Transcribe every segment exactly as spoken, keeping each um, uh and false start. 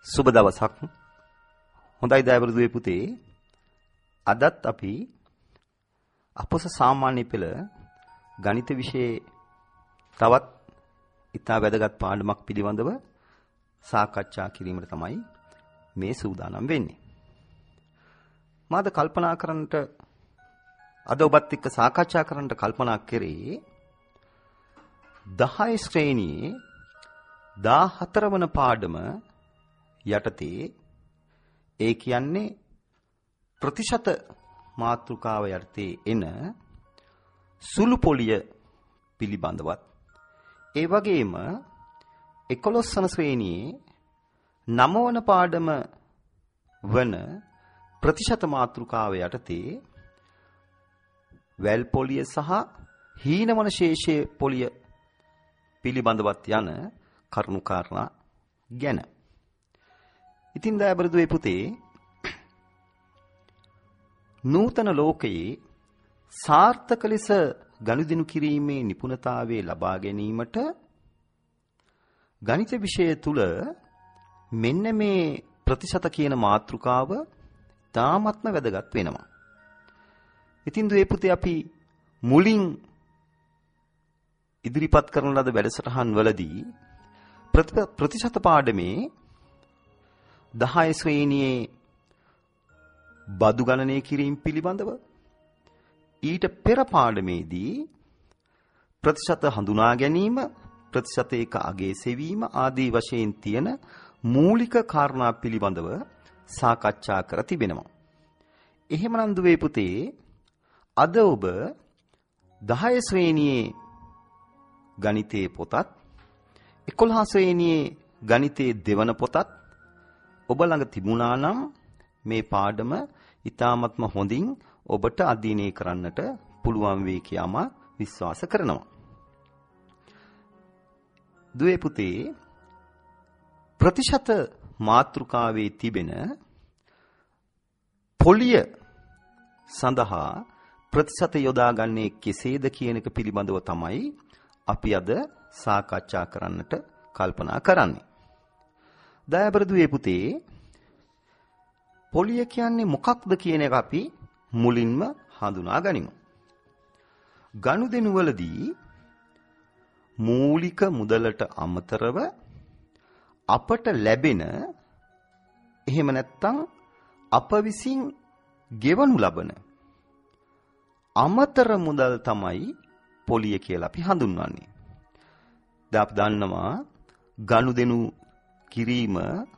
සුබ දවසක්. හොඳයි දයාවරුදුවේ පුතේ. අදත් අපි අපොස සාමාන්‍ය පෙළ ගණිත විෂයේ තවත් ඉතා වැදගත් පාඩමක් පිළිබඳව සාකච්ඡා කිරීමට තමයි මේ සූදානම් වෙන්නේ. මාද කල්පනා කරන්නට අද ඔබත් එක්ක සාකච්ඡා කරන්නට කල්පනා කරේ දහය ශ්‍රේණියේ දාහතර වන පාඩම යටතේ ඒ කියන්නේ ප්‍රතිශත මාතෘකාව යටතේ එන සුළු පොලිය පිළිබඳවත් ඒ වගේම එකොළොස් වන ශ්‍රේණියේ නව වන පාඩම වන ප්‍රතිශත මාතෘකාව යටතේ වැල් පොලිය සහ හීනවන ශේෂයේ පොලිය පිළිබඳවත් යන කරුණු කාරණා ගැන. ඉතින් දයාබරුදුවේ පුතේ නූතන ලෝකයේ සාර්ථක ලෙස ගනුදෙනු කිරීමේ නිපුණතාවය ලබා ගැනීමට ගණිත විෂය තුල මෙන්න මේ ප්‍රතිශත කියන මාතෘකාව තාමත්ම වැදගත් වෙනවා. ඉතින් දුවේ පුතේ අපි මුලින් ඉදිරිපත් කරන ලද වැඩසටහන් වලදී ප්‍රතිශත පාඩමේ දහය ශ්‍රේණියේ බදු ගණනය කිරීම පිළිබඳව ඊට පෙර පාඩමේදී ප්‍රතිශත හඳුනා ගැනීම ප්‍රතිශත එක අගේ සෙවීම ආදී වශයෙන් තියෙන මූලික කාරණා පිළිබඳව සාකච්ඡා කර තිබෙනවා. එහෙමනම් දුවේ පුතේ අද ඔබ දහය ශ්‍රේණියේ ගණිතයේ පොතත් එකොළහ ශ්‍රේණියේ ගණිතයේ දෙවන පොතත් ඔබ ළඟ තිබුණා නම් මේ පාඩම ඉතාමත්ම හොඳින් ඔබට අධ්‍යයනය කරන්නට පුළුවන් වෙයි කියලා විශ්වාස කරනවා. දුවේ පුතේ ප්‍රතිශත මාතෘකාවේ තිබෙන පොලිය සඳහා ප්‍රතිශත යොදාගන්නේ කෙසේද කියන එක පිළිබඳව තමයි අපි අද සාකච්ඡා කරන්නට කල්පනා කරන්නේ. දයාබරුදුවේ පුතේ පොලිය කියන්නේ මොකක්ද කියන එක අපි මුලින්ම හඳුනා ගනිමු. ගනුදෙනු වලදී මූලික මුදලට අමතරව අපට ලැබෙන එහෙම නැත්නම් අප විසින් ගෙවනු ලබන අමතර මුදල් තමයි පොලිය කියලා අපි හඳුන්වන්නේ. දැන් අපි දන්නවා ගනුදෙනු කිරීම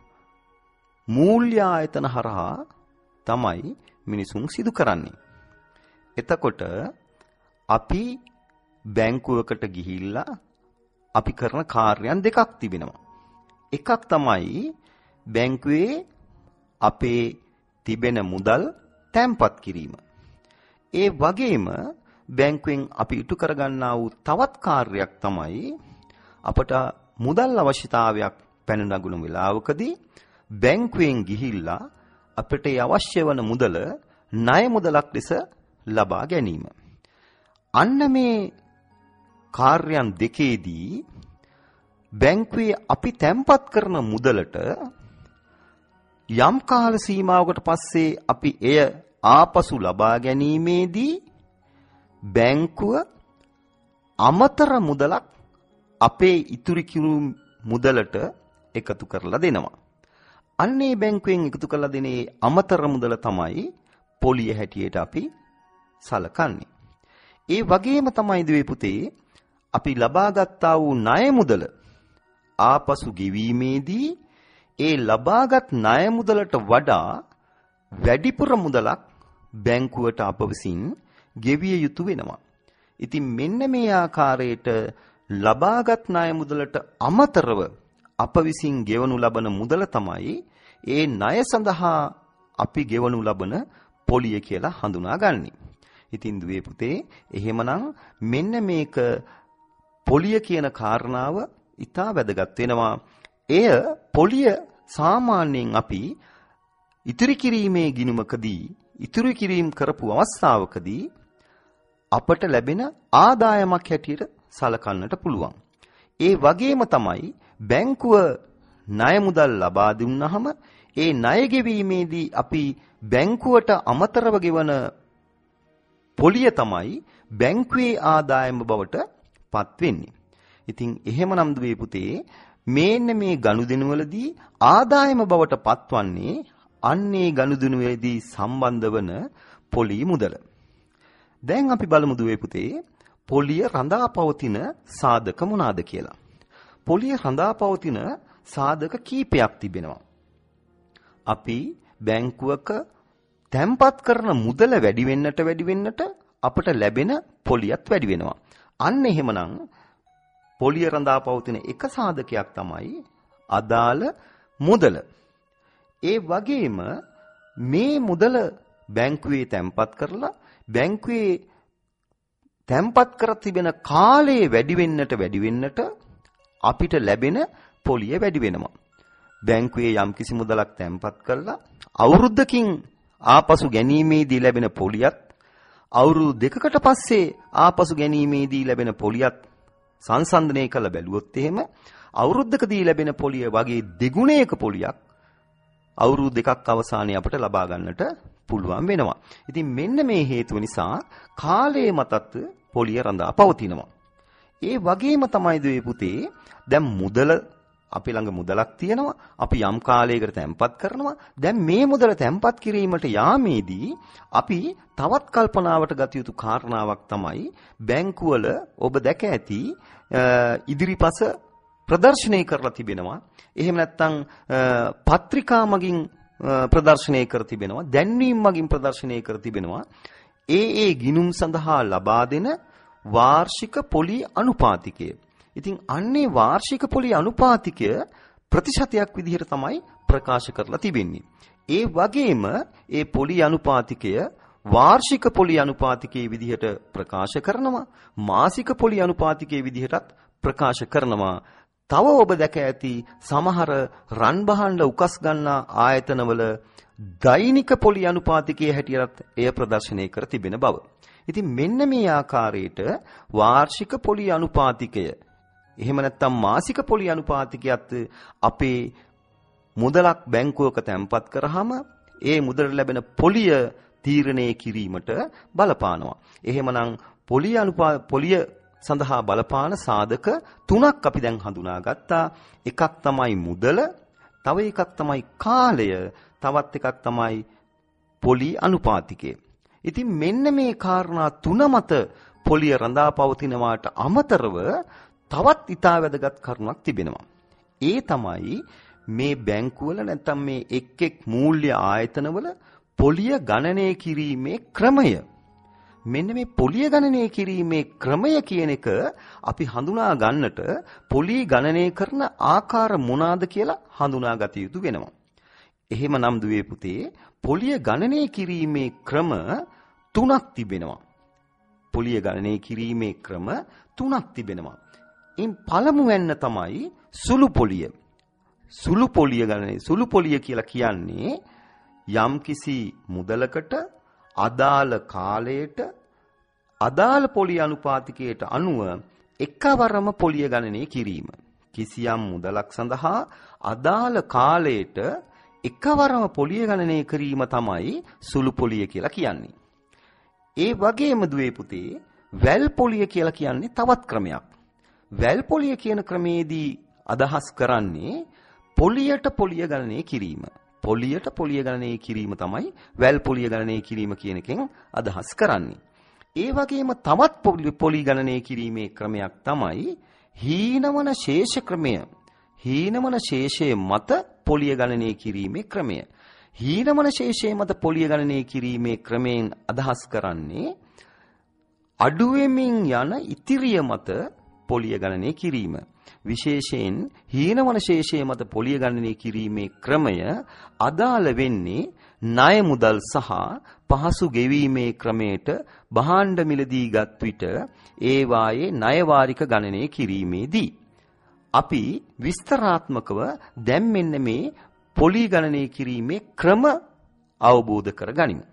මූල්‍ය ආයතන හරහා තමයි මිනිසුන් සිදු කරන්නේ. එතකොට අපි බැංකුවකට ගිහිල්ලා අපි කරන කාර්යයන් දෙකක් තිබෙනවා. එකක් තමයි බැංකුවේ අපේ තිබෙන මුදල් තැන්පත් කිරීම. ඒ වගේම බැංකුවෙන් අපි ඉටු කරගන්නා වූ තවත් කාර්යයක් තමයි අපට මුදල් අවශ්‍යතාවයක් පැන නගුණු වෙලාවකදී බැංකුවෙන් ගිහිල්ලා අපිට අවශ්‍ය වන මුදල ණය මුදලක් ලෙස ලබා ගැනීම. අන්න මේ කාර්යයන් දෙකේදී බැංකුවේ අපි තැන්පත් කරන මුදලට යම් කාල සීමාවකට පස්සේ අපි එය ආපසු ලබා ගැනීමේදී බැංකුව අමතර මුදලක් අපේ ඉතුරු කිරු මුදලට එකතු කරලා දෙනවා. අන්නේ බැංකුවෙන් එකතු කරලා දෙන අමතර මුදල තමයි පොලිය හැටියට අපි සලකන්නේ. ඒ වගේම තමයි දුවේ පුතේ අපි ලබා ගත්තා වූ ණය මුදල ආපසු ගෙවීමේදී ඒ ලබාගත් ණය මුදලට වඩා වැඩිපුර මුදලක් බැංකුවට අප විසින් ගෙවිය යුතු වෙනවා. ඉතින් මෙන්න මේ ආකාරයට ලබාගත් ණය මුදලට අමතරව අප විසින් ගෙවනු ලබන මුදල තමයි ඒ ණය සඳහා අපි ගෙවනු ලබන පොලිය කියලා හඳුනාගන්නේ. ඉතින් දුවේ පුතේ එහෙමනම් මෙන්න මේක පොලිය කියන කාරණාව ඉතා වැදගත් වෙනවා. එය පොලිය සාමාන්‍යයෙන් අපි ඉතිරි කිරීමේ ගිණුමකදී ඉතිරි කිරීම කරපු අවස්ථාවකදී අපට ලැබෙන ආදායමක් හැටියට සලකන්නට පුළුවන්. ඒ වගේම තමයි බැංකුව ණය මුදල් ලබා දුන්නාම ඒ ණය ගෙවීමේදී අපි බැංකුවට අමතරව ගෙවන පොලිය තමයි බැංකුවේ ආදායම බවට පත් වෙන්නේ. ඉතින් එහෙමනම් දුවේ පුතේ මේන්න මේ ගනුදෙනු වලදී ආදායම බවට පත්වන්නේ අන්නේ ගනුදෙනුවේදී සම්බන්ධ වන පොලි මුදල. දැන් අපි බලමු දුවේ පුතේ පොලිය රඳා පවතින සාධක මොනවාද කියලා. පොලිය රඳා පවතින සාධක කීපයක් තිබෙනවා. අපි බැංකුවක තැන්පත් කරන මුදල වැඩි වෙන්නට වැඩි වෙන්නට අපට ලැබෙන පොලියත් වැඩි වෙනවා. අන්න එහෙමනම් පොලිය රඳා පවතින එක සාධකයක් තමයි අදාළ මුදල. ඒ වගේම මේ මුදල බැංකුවේ තැන්පත් කරලා බැංකුවේ තැන්පත් කර තිබෙන කාලය වැඩි වෙන්නට වැඩි වෙන්නට අපිට ලැබෙන පොලිය වැඩි වෙනවා. බැංකුවේ යම්කිසි මුදලක් තැන්පත් කරලා අවුරුද්දකින් ආපසු ගැනීමේදී ලැබෙන පොලියත් අවුරුදු දෙකකට පස්සේ ආපසු ගැනීමේදී ලැබෙන පොලියත් සංසන්දනය කළ බැලුවොත් එහෙම අවුරුද්දකදී ලැබෙන පොලිය වගේ දෙගුණයක පොලියක් අවුරුදු දෙකක් අවසානයේ අපට ලබා ගන්නට පුළුවන් වෙනවා. ඉතින් මෙන්න මේ හේතුව නිසා කාලයේ මතත් පොලිය රඳා පවතිනවා. ඒ වගේම තමයි දුවේ පුතේ දැන් මුදල අපි ළඟ මුදලක් තියෙනවා. අපි යම් කාලයකට තැන්පත් කරනවා. දැන් මේ මුදල තැන්පත් කිරීමට යාමේදී අපි තවත් කල්පනාවට ගත යුතු කාරණාවක් තමයි බැංකුවල ඔබ දැක ඇති ඉදිරිපස ප්‍රදර්ශනය කරලා තිබෙනවා. එහෙම නැත්නම් පත්‍රිකා මගින් ප්‍රදර්ශනය කර තිබෙනවා. දැන්වීම් මගින් ප්‍රදර්ශනය කර තිබෙනවා. ඒ ඒ ගිණුම් සඳහා ලබා දෙන වාර්ෂික පොලි අනුපාතිකය. ඉතින් අන්නේ වාර්ෂික පොලි අනුපාතිකය ප්‍රතිශතයක් විදිහට තමයි ප්‍රකාශ කරලා තිබෙන්නේ. ඒ වගේම ඒ පොලි අනුපාතිකය වාර්ෂික පොලි අනුපාතිකයේ විදිහට ප්‍රකාශ කරනවා. මාසික පොලි අනුපාතිකයේ විදිහටත් ප්‍රකාශ කරනවා. තව ඔබ දැක ඇති සමහර රන් බහඬ උකස් ගන්නා ආයතනවල දෛනික පොලි අනුපාතිකයේ හැටියට එය ප්‍රදර්ශනය කර තිබෙන බව. ඉතින් මෙන්න මේ ආකාරයට වාර්ෂික පොලි අනුපාතිකය එහෙම නැත්නම් මාසික පොලි අනුපාතිකයත් අපේ මුදලක් බැංකුවක තැන්පත් කරාම ඒ මුදලට ලැබෙන පොලිය තීරණය කිරීමට බලපානවා. එහෙමනම් පොලිය අනුපා පොලිය සඳහා බලපාන සාධක තුනක් අපි දැන් හඳුනාගත්තා. එකක් තමයි මුදල, තව එකක් තමයි කාලය, තවත් එකක් තමයි පොලි අනුපාතිකය. ඉතින් මෙන්න මේ කාරණා තුන මත පොලිය රඳා පවතිනවාට අමතරව තවත් ඊටා වැදගත් කරුණක් තිබෙනවා. ඒ තමයි මේ බැංකුවල නැත්නම් මේ එක් එක් මූල්‍ය ආයතනවල පොලිය ගණනය කිරීමේ ක්‍රමය. මෙන්න මේ පොලිය ගණනය කිරීමේ ක්‍රමය කියන එක අපි හඳුනා ගන්නට පොලිය ගණනය කරන ආකාර මොනවාද කියලා හඳුනාගත යුතු වෙනවා. එහෙමනම් දුවේ පුතේ පොලිය ගණනය කිරීමේ ක්‍රම තුනක් තිබෙනවා. පොලිය ගණනය කිරීමේ ක්‍රම තුනක් තිබෙනවා. ඉන් පළමුවෙන්න තමයි සුළු පොලිය. සුළු පොලිය ගණනය සුළු පොලිය කියලා කියන්නේ යම්කිසි මුදලකට අදාළ කාලයට අදාළ පොලිය අනුපාතිකයට අනුව එකවරම පොලිය ගණනය කිරීම. කිසියම් මුදලක් සඳහා අදාළ කාලයට එකවරම පොලිය ගණනය කිරීම තමයි සුළු පොලිය කියලා කියන්නේ. ඒ වගේම දුවේ පුතේ වැල් පොලිය කියලා කියන්නේ තවත් ක්‍රමයක්. වැල් පොලිය කියන ක්‍රමේදී අදහස් කරන්නේ පොලියට පොලිය ගණනය කිරීම. පොලියට පොලිය ගණනය කිරීම තමයි වැල් පොලිය ගණනය කිරීම කියන එකෙන් අදහස් කරන්නේ. ඒ වගේම තවත් පොලි ගණනය කිරීමේ ක්‍රමයක් තමයි හීනවන ශේෂ ක්‍රමය. හීනවන ශේෂයේ මත පොලිය ගණනය කිරීමේ ක්‍රමය. හීනවන ශේෂයේ මත පොලිය ගණනය කිරීමේ ක්‍රමයෙන් අදහස් කරන්නේ අඩුවෙමින් යන ඉතිරිය මත පොලිය ගණනය කිරීම. විශේෂයෙන් හීනවන ශේෂයේ මත පොලිය ගණනය කිරීමේ ක්‍රමය අදාළ වෙන්නේ ණය මුදල් සහ පහසු ගෙවීමේ ක්‍රමයට භාණ්ඩ මිලදීගත් විට ඒ වායේ ණය වාරික ගණනය කිරීමේදී අපි විස්තරාත්මකව දැන් මෙන්න මේ පොලි ගණනය කිරීමේ ක්‍රම අවබෝධ කරගනිමු.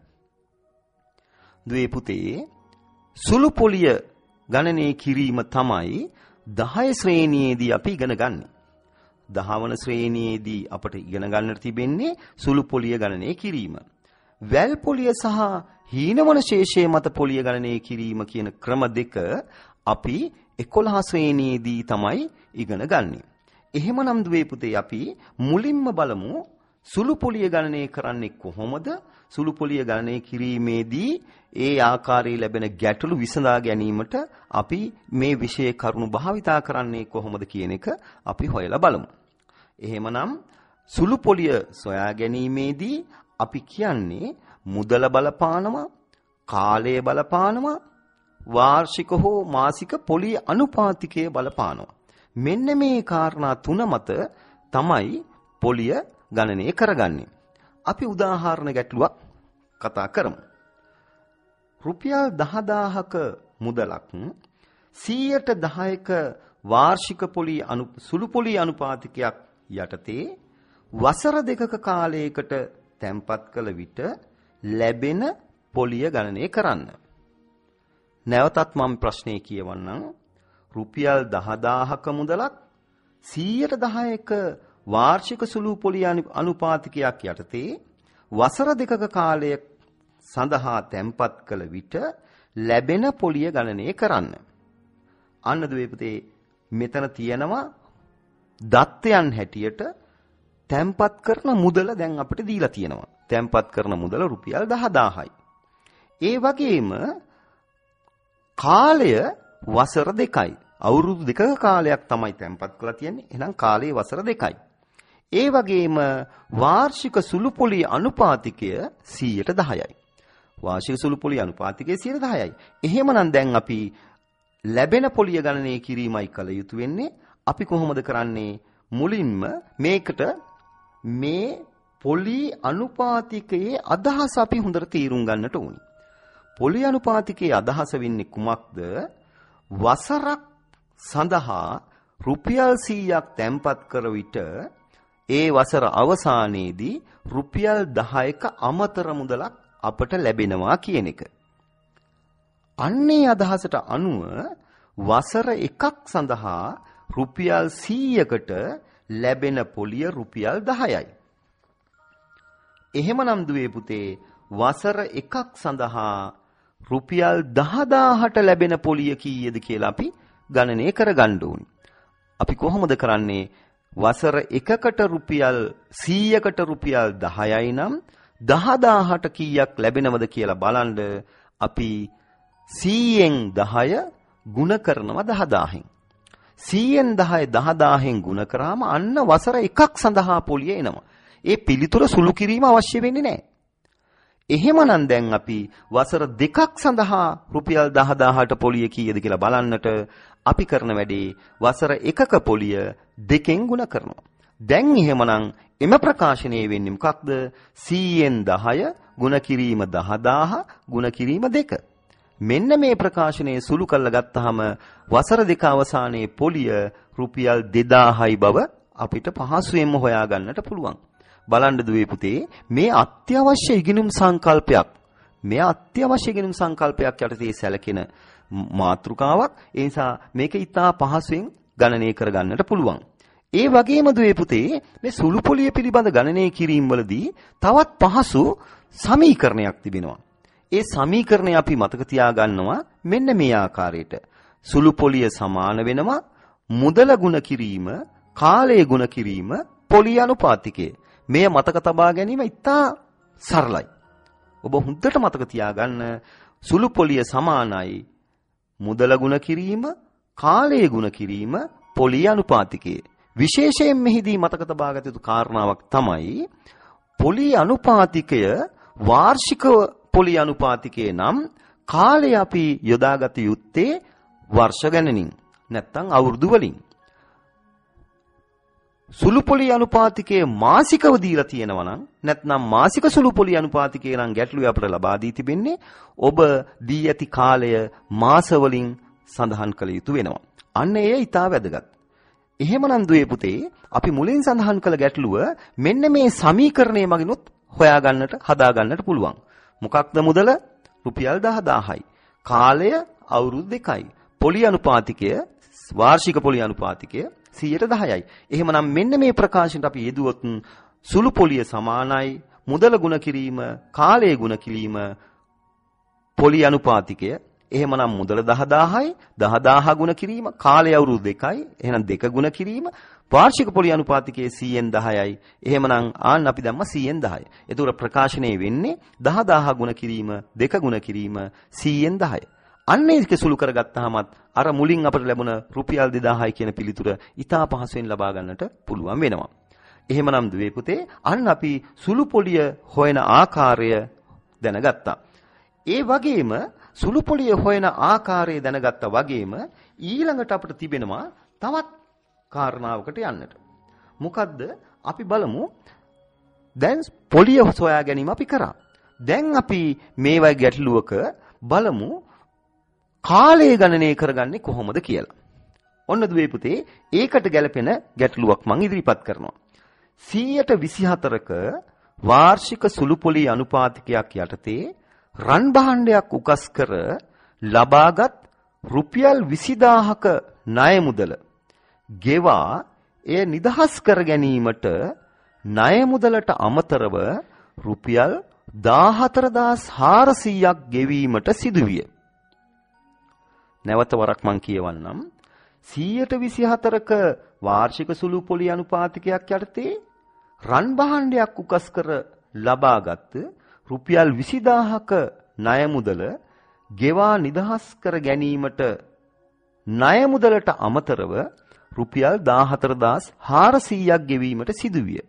දුවේ පුතේ සුළු පොලිය ගණනය කිරීම තමයි දහය ශ්‍රේණියේදී අපි ඉගෙන ගන්න. දහවන ශ්‍රේණියේදී අපට ඉගෙන ගන්නට තිබෙන්නේ සුළු පොලිය ගණනය කිරීම. වැල් පොලිය සහ හීනවන ශේෂයේ මත පොලිය ගණනය කිරීම කියන ක්‍රම දෙක අපි එකොළහ ශ්‍රේණියේදී තමයි ඉගෙන ගන්නේ. එහෙමනම් දුවේ පුතේ අපි මුලින්ම බලමු සුළු පොලිය ගණනය කරන්නේ කොහොමද? සුළු පොලිය ගණනය කිරීමේදී ඒ ආකාරයේ ලැබෙන ගැටලු විසඳා ගැනීමට අපි මේ විෂය කරුණු භාවිතා කරන්නේ කොහොමද කියන එක අපි හොයලා බලමු. එහෙමනම් සුළු පොලිය සොයා ගැනීමේදී අපි කියන්නේ මුදල බලපානවා, කාලය බලපානවා, වාර්ෂික හෝ මාසික පොලිය අනුපාතිකය බලපානවා. මෙන්න මේ කාරණා තුන මත තමයි පොලිය ගණනය කරගන්නේ. අපි උදාහරණ ගැටලුවක් කතා කරමු. රුපියල් දහදාහක මුදලක් සියයට දහයක වාර්ෂික පොලිය අනු සුළු පොලිය අනුපාතිකයක් යටතේ වසර දෙකක කාලයකට තැන්පත් කළ විට ලැබෙන පොලිය ගණනය කරන්න. නැවතත් මම ප්‍රශ්නේ කියවන්නම්. රුපියල් දහදාහක මුදලක් සියයට දහයක වාර්ෂික සුළු පොලිය අනුපාතිකයක් යටතේ වසර දෙකක කාලය සඳහා තැන්පත් කළ විට ලැබෙන පොලිය ගණනය කරන්න. අන්න දුවේ පුතේ මෙතන තියෙනවා දත්තයන් හැටියට තැන්පත් කරන මුදල දැන් අපිට දීලා තියෙනවා. තැන්පත් කරන මුදල රුපියල් දහදාහයි. ඒ වගේම කාලය වසර දෙකයි. අවුරුදු දෙකක කාලයක් තමයි තැන්පත් කරලා තියෙන්නේ. එහෙනම් කාලය වසර දෙකයි. ඒ වගේම වාර්ෂික සුළු පොලිය අනුපාතිකය සියයට දහයයි. වාර්ෂික සුළු පොලිය අනුපාතිකය සියයට දහයයි. එහෙමනම් දැන් අපි ලැබෙන පොලිය ගණනය කිරීමයි කළ යුතු වෙන්නේ. අපි කොහොමද කරන්නේ? මුලින්ම මේකට මේ පොලි අනුපාතිකයේ අදහස අපි හොඳට තේරුම් ගන්නට ඕනි. පොලි අනුපාතිකයේ අදහස වෙන්නේ කුමක්ද? වසරක් සඳහා රුපියල් සීයක් තැන්පත් කර විට ඒ වසර අවසානයේදී රුපියල් දහයක අමතර මුදලක් අපට ලැබෙනවා කියන එක. අන්නේ අදහසට අනුව වසර එකක් සඳහා රුපියල් සීයකට ලැබෙන පොලිය රුපියල් දහයයි. එහෙමනම් දුවේ පුතේ වසර එකක් සඳහා රුපියල් දහදාහට ලැබෙන පොලිය කීයද කියලා අපි ගණනය කරගන්න ඕනේ. අපි කොහොමද කරන්නේ? වසර එකකට රුපියල් සීයකට රුපියල් දහයයි නම් දහදාහට කීයක් ලැබෙනවද කියලා බලන්න අපි සීයෙන් දහය ගුණ කරනවා දහදාහෙන්. සීයෙන් දහය දහදාහෙන් ගුණ කරාම අන්න වසර එකක් සඳහා පොලිය එනවා. ඒ පිළිතුර සුළු කිරීම අවශ්‍ය වෙන්නේ නැහැ. එහෙමනම් දැන් අපි වසර දෙකක් සඳහා රුපියල් දහදාහට පොලිය කීයද කියලා බලන්නට අපි කරන වැඩේ වසර එකක පොලිය දෙකෙන් ගුණ කරනවා. දැන් එහෙමනම් එම ප්‍රකාශනය වෙන්නේ මොකක්ද? සීයෙන් දහය ගුණ කිරීම දහදාහ ගුණ කිරීම දෙක. මෙන්න මේ ප්‍රකාශනය සුළු කරලා ගත්තාම වසර දෙක අවසානයේ පොලිය රුපියල් දෙදාහයි බව අපිට පහසුවෙන්ම හොයා ගන්නට පුළුවන්. බලන්න දුවේ පුතේ මේ අත්‍යවශ්‍ය ඉගෙනුම් සංකල්පයක්. මේ අත්‍යවශ්‍ය ඉගෙනුම් සංකල්පයක් යටතේ සැලකෙන මාතෘකාවක්. ඒ නිසා මේක ඉතා පහසුවෙන් ගණනය කරගන්නට පුළුවන්. ඒ වගේම දුවේ පුතේ මේ සුළු පොලිය පිළිබඳ ගණනය කිරීම වලදී තවත් පහසු සමීකරණයක් තිබෙනවා. ඒ සමීකරණය අපි මතක තියාගන්නවා මෙන්න මේ ආකාරයට. සුළු පොලිය සමාන වෙනවා මුදල ගුණ කිරීම, කාලය ගුණ කිරීම, පොලිය අනුපාතිකය. මේ මතක තබා ගැනීම ඉතා සරලයි. ඔබ හොඳට මතක තියාගන්න සුළු පොලිය සමානයි මුදල ගුණ කිරීම, කාලය ගුණ කිරීම, පොලිය අනුපාතිකය. විශේෂයෙන් මෙහිදී මතක තබා ගත යුතු කාරණාවක් තමයි පොලිය අනුපාතිකය වාර්ෂික පොලිය අනුපාතිකය නම් කාලය අපි යොදාගත යුත්තේ වර්ෂ ගණනින් නැත්නම් අවුරුදු වලින්. සුළු පොලිය අනුපාතිකයේ මාසිකව දීලා තියෙනවා නම් නැත්නම් මාසික සුළු පොලිය අනුපාතිකය නම් ගැටලුව අපට ලබා දී තිබෙන්නේ ඔබ දී ඇති කාලය මාස වලින් සඳහන් කළ යුතු වෙනවා. අන්න එය ඊටා වැදගත්. එහෙමනම් දුවේ පුතේ අපි මුලින් සඳහන් කළ ගැටලුව මෙන්න මේ සමීකරණය මගිනුත් හොයා ගන්නට හදා ගන්නට පුළුවන්. මොකක්ද මුදල? රුපියල් දහදාහයි. කාලය අවුරුදු දෙකයි. පොලිය අනුපාතිකය වාර්ෂික පොලිය අනුපාතිකය සීයට දහයයි. එහෙමනම් මෙන්න මේ ප්‍රකාශනට අපි යෙදුවොත් සුළු පොලිය සමානයි මුදල ගුණ කිරීම කාලය ගුණ කිරීම පොලි අනුපාතිකය. එහෙමනම් මුදල දහදාහයි දහදාහ ගුණ කිරීම කාලය අවුරුදු දෙකයි. එහෙනම් දෙක ගුණ කිරීම වාර්ෂික පොලි අනුපාතිකයේ සීයෙන් දහයයි. එහෙමනම් ආන්න අපි දැම්ම සීයෙන් දහය. ඒතකොට ප්‍රකාශනයේ වෙන්නේ දහදාහ ගුණ කිරීම දෙක ගුණ කිරීම සීයෙන් දහය. අන්න ඒක සුළු කරගත්තාමත් අර මුලින් අපට ලැබුණ රුපියල් දෙදාහයි කියන පිළිතුර ඉතා පහසුවෙන් ලබා ගන්නට පුළුවන් වෙනවා. එහෙමනම් දුවේ පුතේ අන්න අපි සුළු පොලිය හොයන ආකාරය දැනගත්තා. ඒ වගේම සුළු පොලිය හොයන ආකාරය දැනගත්තා වගේම ඊළඟට අපිට තිබෙනවා තවත් කාරණාවකට යන්නට. මොකද්ද? අපි බලමු දැන් පොලිය සොයා ගැනීම අපි කරා. දැන් අපි මේ වගේ ගැටලුවක බලමු කාලය ගණනය කරගන්නේ කොහොමද කියලා. ඔන්න දුවේ පුතේ ඒකට ගැලපෙන ගැටලුවක් මම ඉදිරිපත් කරනවා. සීයට විසිහතරක වාර්ෂික සුළු පොලි අනුපාතිකයක් යටතේ රන් භාණ්ඩයක් උකස් කර ලබාගත් රුපියල් විසිදාහක ණය මුදල ගෙවා එය නිදහස් කර ගැනීමට ණය මුදලට අමතරව රුපියල් දාහතරදාස් හාරසීයක් ගෙවීමට සිදුවිය. නැවත වරක් මං කියවන්නම්. සීයට විසිහතරක වාර්ෂික සුළු පොලි අනුපාතිකයක් යටතේ රන් භාණ්ඩයක් උකස් කර ලබාගත් රුපියල් විසිදාහක ණය මුදල ගෙවා නිදහස් කර ගැනීමට ණය මුදලට අමතරව රුපියල් දාහතරදාස් හාරසීයක් ගෙවීමට සිදුවිය.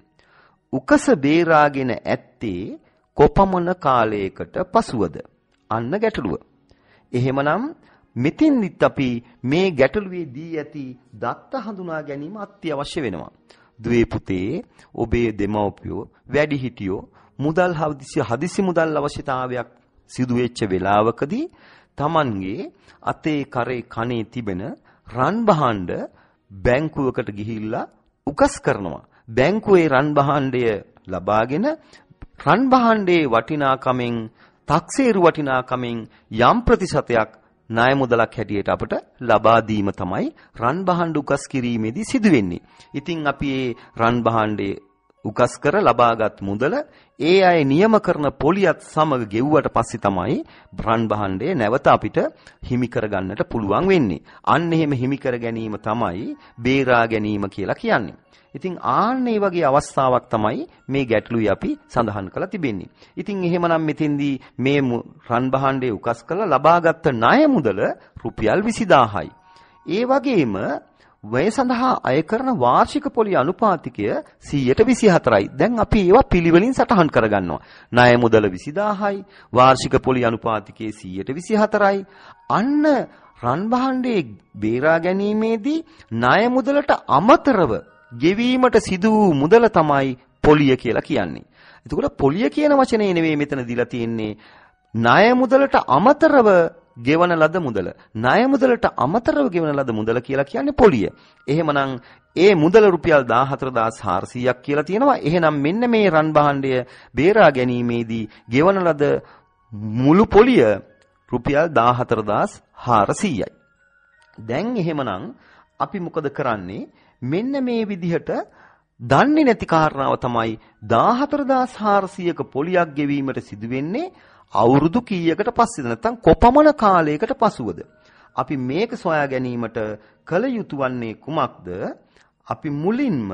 උකස බේරාගෙන ඇත්තේ කොපමණ කාලයකට පසුවද? අන්න ගැටලුව. එහෙමනම් මෙතින්දිත් අපි මේ ගැටලුවේ දී ඇති දත්ත හඳුනා ගැනීම අත්‍යවශ්‍ය වෙනවා. දුවේ පුතේ ඔබේ දෙමව්පියෝ වැඩිහිටියෝ මුදල් හදිසි හදිසි මුදල් අවශ්‍යතාවයක් සිදු වෙච්ච වෙලාවකදී Tamanගේ අතේ කරේ කනේ තිබෙන රන් භාණ්ඩ බැංකුවකට ගිහිල්ලා උකස් කරනවා. බැංකුවේ රන් භාණ්ඩය ලබාගෙන රන් භාණ්ඩයේ වටිනාකමෙන් 탁සේරු වටිනාකමෙන් යම් ප්‍රතිශතයක් ණය මුදලක් හැටියට අපට ලබා දීම තමයි රන් භාණ්ඩ උකස් කිරීමේදී සිදු වෙන්නේ. ඉතින් අපි මේ රන් භාණ්ඩේ උකස් කර ලබාගත් මුදල ඒ අය නියම කරන පොලියත් සමග ගෙව්වට පස්සේ තමයි රන් භාණ්ඩය නැවත අපිට හිමි කරගන්නට පුළුවන් වෙන්නේ. අන්න එහෙම හිමි කර ගැනීම තමයි බේරා ගැනීම කියලා කියන්නේ. ඉතින් ආන්න මේ වගේ අවස්ථාවක් තමයි මේ ගැටලුවේ අපි සඳහන් කරලා තිබෙන්නේ. ඉතින් එහෙමනම් මෙතෙන්දී මේ රන් භාණ්ඩේ උකස් කරලා ලබාගත් ණය මුදල රුපියල් විසිදාහයි. ඒ වගේම වැය සඳහා අය කරන වාර්ෂික පොලි අනුපාතිකය සීයට විසිහතරයි. දැන් අපි ඒවා පිළිවෙලින් සටහන් කරගන්නවා. ණය මුදල විසිදාහයි, වාර්ෂික පොලි අනුපාතිකයේ සීයට විසිහතරයි. අන්න රන් භාණ්ඩේ බේරා ගැනීමේදී ණය මුදලට අමතරව ගෙවීමට සිදු වූ මුදල තමයි පොලිය කියලා කියන්නේ. එතකොට පොලිය කියන වචනේ නෙවෙයි මෙතන දීලා තියෙන්නේ. ණය මුදලට අමතරව ගෙවන ලද මුදල. ණය මුදලට අමතරව ගෙවන ලද මුදල කියලා කියන්නේ පොලිය. එහෙමනම් ඒ මුදල රුපියල් දාහතරදාස් හාරසීයක් කියලා තියෙනවා. එහෙනම් මෙන්න මේ රන් භාණ්ඩය බේරා ගැනීමේදී ගෙවන ලද මුළු පොලිය රුපියල් දාහතරදාස් හාරසීයයි. දැන් එහෙමනම් අපි මොකද කරන්නේ? මෙන්න මේ විදිහට දන්නේ නැති කාරණාව තමයි දාහතරදාස් හාරසීයක පොලියක් ගෙවීමට සිදු වෙන්නේ අවුරුදු කීයකට පස්සේද නැත්නම් කොපමණ කාලයකට පසුවද? අපි මේක සොයා ගැනීමට කල යුතු වන්නේ කුමක්ද? අපි මුලින්ම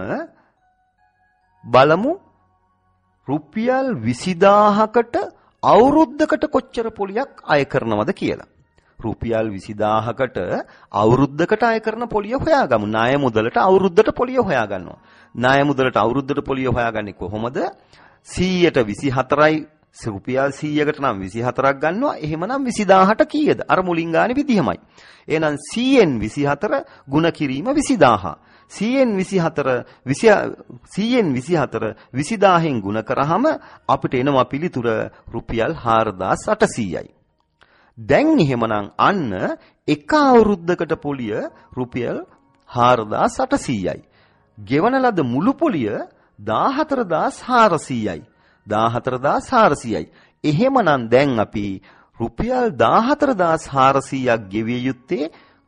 බලමු රුපියල් විසිදාහකට අවුරුද්දකට කොච්චර පොලියක් අය කරනවද කියලා. රුපියල් විසිදාහකට අවුරුද්දකට අය කරන පොලිය හොයාගමු. ණය මුදලට අවුරුද්දට පොලිය හොයාගන්නවා. ණය මුදලට අවුරුද්දට පොලිය හොයාගන්නේ කොහොමද? සීයට විසිහතරයි රුපියල් සීයකට නම් විසිහතරක් ගන්නවා. එහෙමනම් විසිදාහට කීයද? අර මුලින් ගානේ විදිහමයි. එහෙනම් සීයෙන් විසිහතර ගුණ කිරීම විසිදාහ. සීයෙන් විසිහතර සීයෙන් විසිහතර විසිදාහෙන් ගුණ කරාම අපිට එනවා පිළිතුර රුපියල් හාරදාස් අටසීයයි. දැන් එහෙමනම් අන්න එක අවුරුද්දකට පොලිය රුපියල් හාරදාස් අටසීයයි. ගෙවන ලද මුළු පොලිය දාහතරදාස් හාරසීයයි. දාහතරදාස් හාරසීයයි. එහෙමනම් දැන් අපි රුපියල් දාහතරදාස් හාරසීයක් ගෙවිය යුත්තේ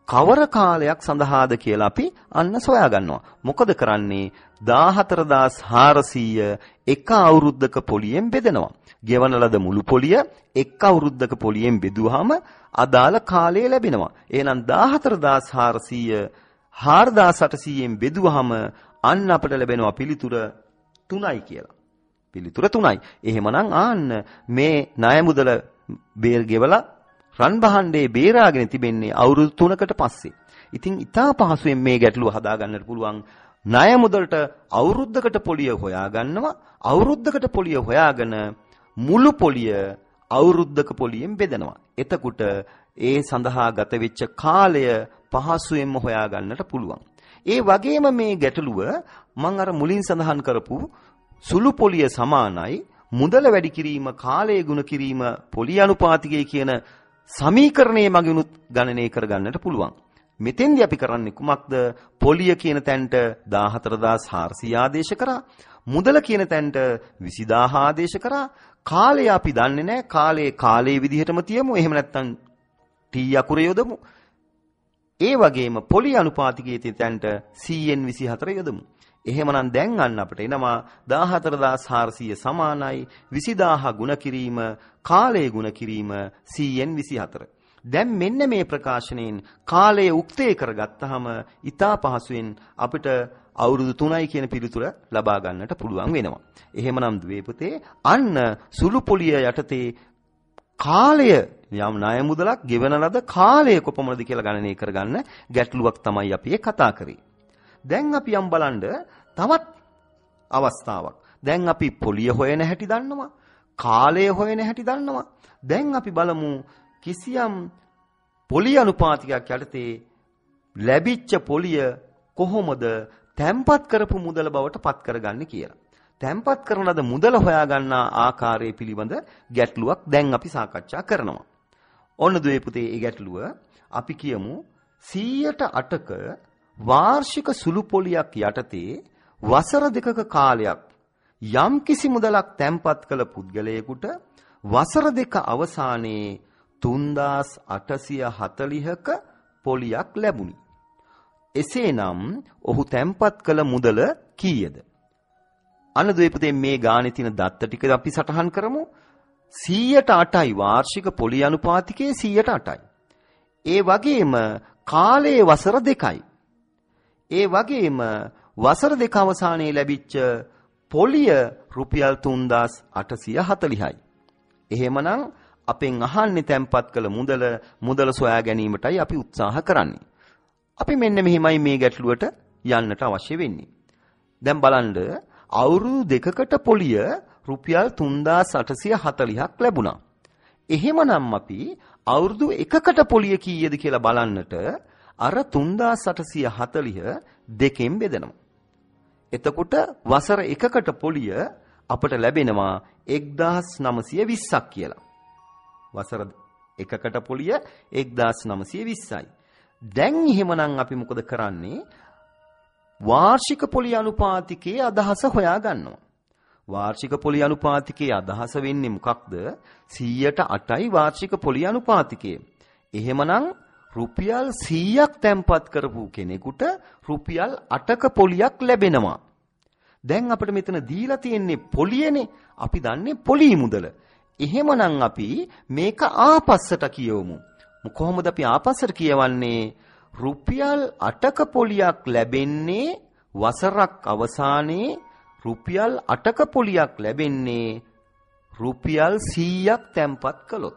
කවර කාලයක් සඳහාද කියලා අපි අන්න සොයා ගන්නවා. මොකද කරන්නේ? දාහතර හදාස් හාරසීය එක අවුරුද්දක පොලියෙන් බෙදෙනවා. ගෙවන ලද මුළු පොලිය එක් අවුරුද්දක පොලියෙන් බෙදුවාම අදාළ කාලය ලැබෙනවා. එහෙනම් දාහතර හදාස් හාරසීය හාරදාස් අටසීයෙන් බෙදුවාම අන්න අපට ලැබෙනවා පිළිතුර තුනයි කියලා. පිළිතුර තුනයි. එහෙමනම් ආන්න මේ ණය මුදල බේර ගෙවලා රන් බහණ්ඩේ බේරාගෙන තිබෙන්නේ අවුරුදු තුනකට පස්සේ. ඉතින් ඊටා පහසුවෙන් මේ ගැටලුව හදා ගන්නට පුළුවන්. ණය මුදලට අවුරුද්දකට පොලිය හොයා ගන්නවා. අවුරුද්දකට පොලිය හොයාගෙන මුළු පොලිය අවුරුද්දක පොලියෙන් බෙදනවා. එතකොට ඒ සඳහා ගත වෙච්ච කාලය පහසුවෙන්ම හොයා ගන්නට පුළුවන්. ඒ වගේම මේ ගැටලුව මම අර මුලින් සඳහන් කරපු සුළු පොලිය සමානයි මුදල වැඩි කිරීම කාලය ගුණ කිරීම පොලිය අනුපාතිකය කියන සමීකරණයේ මගිනුත් ගණනය කරගන්නට පුළුවන්. මෙතෙන්දී අපි කරන්නේ කුමක්ද? පොලිය කියන තැනට දාහතර හදාස් හාරසීය ආදේශ කරා. මුදල කියන තැනට විසිදාහ ආදේශ කරා. කාලය අපි දන්නේ නැහැ. කාලයේ කාලයේ විදිහටම තියමු. එහෙම නැත්නම් ටී අකුර යොදමු. ඒ වගේම පොලිය අනුපාතිකයේ තැනට සීයෙන් විසිහතර යොදමු. එහෙමනම් දැන් අන්න අපිට එනවා දාහතර හදාස් හාරසීය සමානයි විසිදාහ ගුණ කිරීම කාලය ගුණ කිරීම සීයෙන් විසිහතර. දැන් මෙන්න මේ ප්‍රකාශනයෙන් කාලය උක්තේ කරගත්තාම ඊටා පහසුවෙන් අපිට අවුරුදු තුනයි කියන පිළිතුර ලබා ගන්නට පුළුවන් වෙනවා. එහෙමනම් දුවේ පුතේ අන්න සුළු පොලිය යටතේ කාලය යම් ණය මුදලක් ගෙවන ලද කාලය කොපමණද කියලා ගණනය කරගන්න ගැටලුවක් තමයි අපි කතා කරේ. දැන් අපි යම් බලන්න තවත් අවස්ථාවක්. දැන් අපි පොලිය හොයන හැටි දන්නවා. කාලය හොයන හැටි දන්නවා. දැන් අපි බලමු කිසියම් පොලිය අනුපාතිකයක් යටතේ ලැබිච්ච පොලිය කොහොමද තැම්පත් කරපු මුදල බවට පත් කරගන්නේ කියලා. තැම්පත් කරන ලද මුදල හොයාගන්නා ආකාරය පිළිබඳ ගැටලුවක් දැන් අපි සාකච්ඡා කරනවා. ඔන්න දුවේ පුතේ මේ ගැටලුව අපි කියමු සීයට අටක වාර්ෂික සුළු පොලියක් යටතේ වසර දෙකක කාලයක් යම් කිසි මුදලක් තැම්පත් කළ පුද්ගලයෙකුට වසර දෙක අවසානයේ තුන්දාස් අටසිය හතළිහක පොලියක් ලැබුණි. එසේනම් ඔහු තැම්පත් කළ මුදල කීයද? අන්න දුවේ පුතේ මේ ගානේ තියෙන දත්ත ටික අපි සටහන් කරමු. සීයට අටයි වාර්ෂික පොලිය අනුපාතිකයේ සීයට අටයි. ඒ වගේම කාලයේ වසර දෙකයි. ඒ වගේම වසර දෙක අවසානයේ ලැබිච්ච පොලිය රුපියල් තුන්දාස් අටසිය හතළිහයි. එහෙමනම් අපෙන් අහන්නේ තැම්පත් කළ මුදල මුදල සොයා ගැනීමටයි අපි උත්සාහ කරන්නේ. අපි මෙන්න මෙහිමයි මේ ගැටලුවට යන්නට අවශ්‍ය වෙන්නේ. දැන් බලන්න අවුරුදු දෙකකට පොලිය රුපියල් තුන්දාස් අටසිය හතළිහක් ලැබුණා. එහෙමනම් අපි අවුරුදු එකකට පොලිය කීයද කියලා බලන්නට අර තුන්දාස් අටසිය හතළිහ දෙකෙන් බෙදනවා. එතකොට වසර එකකට පොලිය අපට ලැබෙනවා එක්දාස් නවසිය විස්සක් කියලා. වසර එකකට පොලිය එක්දාස් නවසිය විස්සයි. දැන් එහෙමනම් අපි මොකද කරන්නේ? වාර්ෂික පොලිය අනුපාතිකයේ අදහස හොයා ගන්නවා. වාර්ෂික පොලිය අනුපාතිකයේ අදහස වෙන්නේ මොකක්ද? සීයට අටයි වාර්ෂික පොලිය අනුපාතිකය. එහෙමනම් රුපියල් සීයක් තැම්පත් කරපු කෙනෙකුට රුපියල් අටක පොලියක් ලැබෙනවා. දැන් අපිට මෙතන දීලා තියෙන්නේ පොලියනේ. අපි දන්නේ පොලී මුදල. එහෙමනම් අපි මේක ආපස්සට කියවමු. කොහොමද අපි ආපස්සට කියවන්නේ? රුපියල් අටක පොලියක් ලැබෙන්නේ වසරක් අවසානයේ රුපියල් අටක පොලියක් ලැබෙන්නේ රුපියල් සීයක් තැම්පත් කළොත්.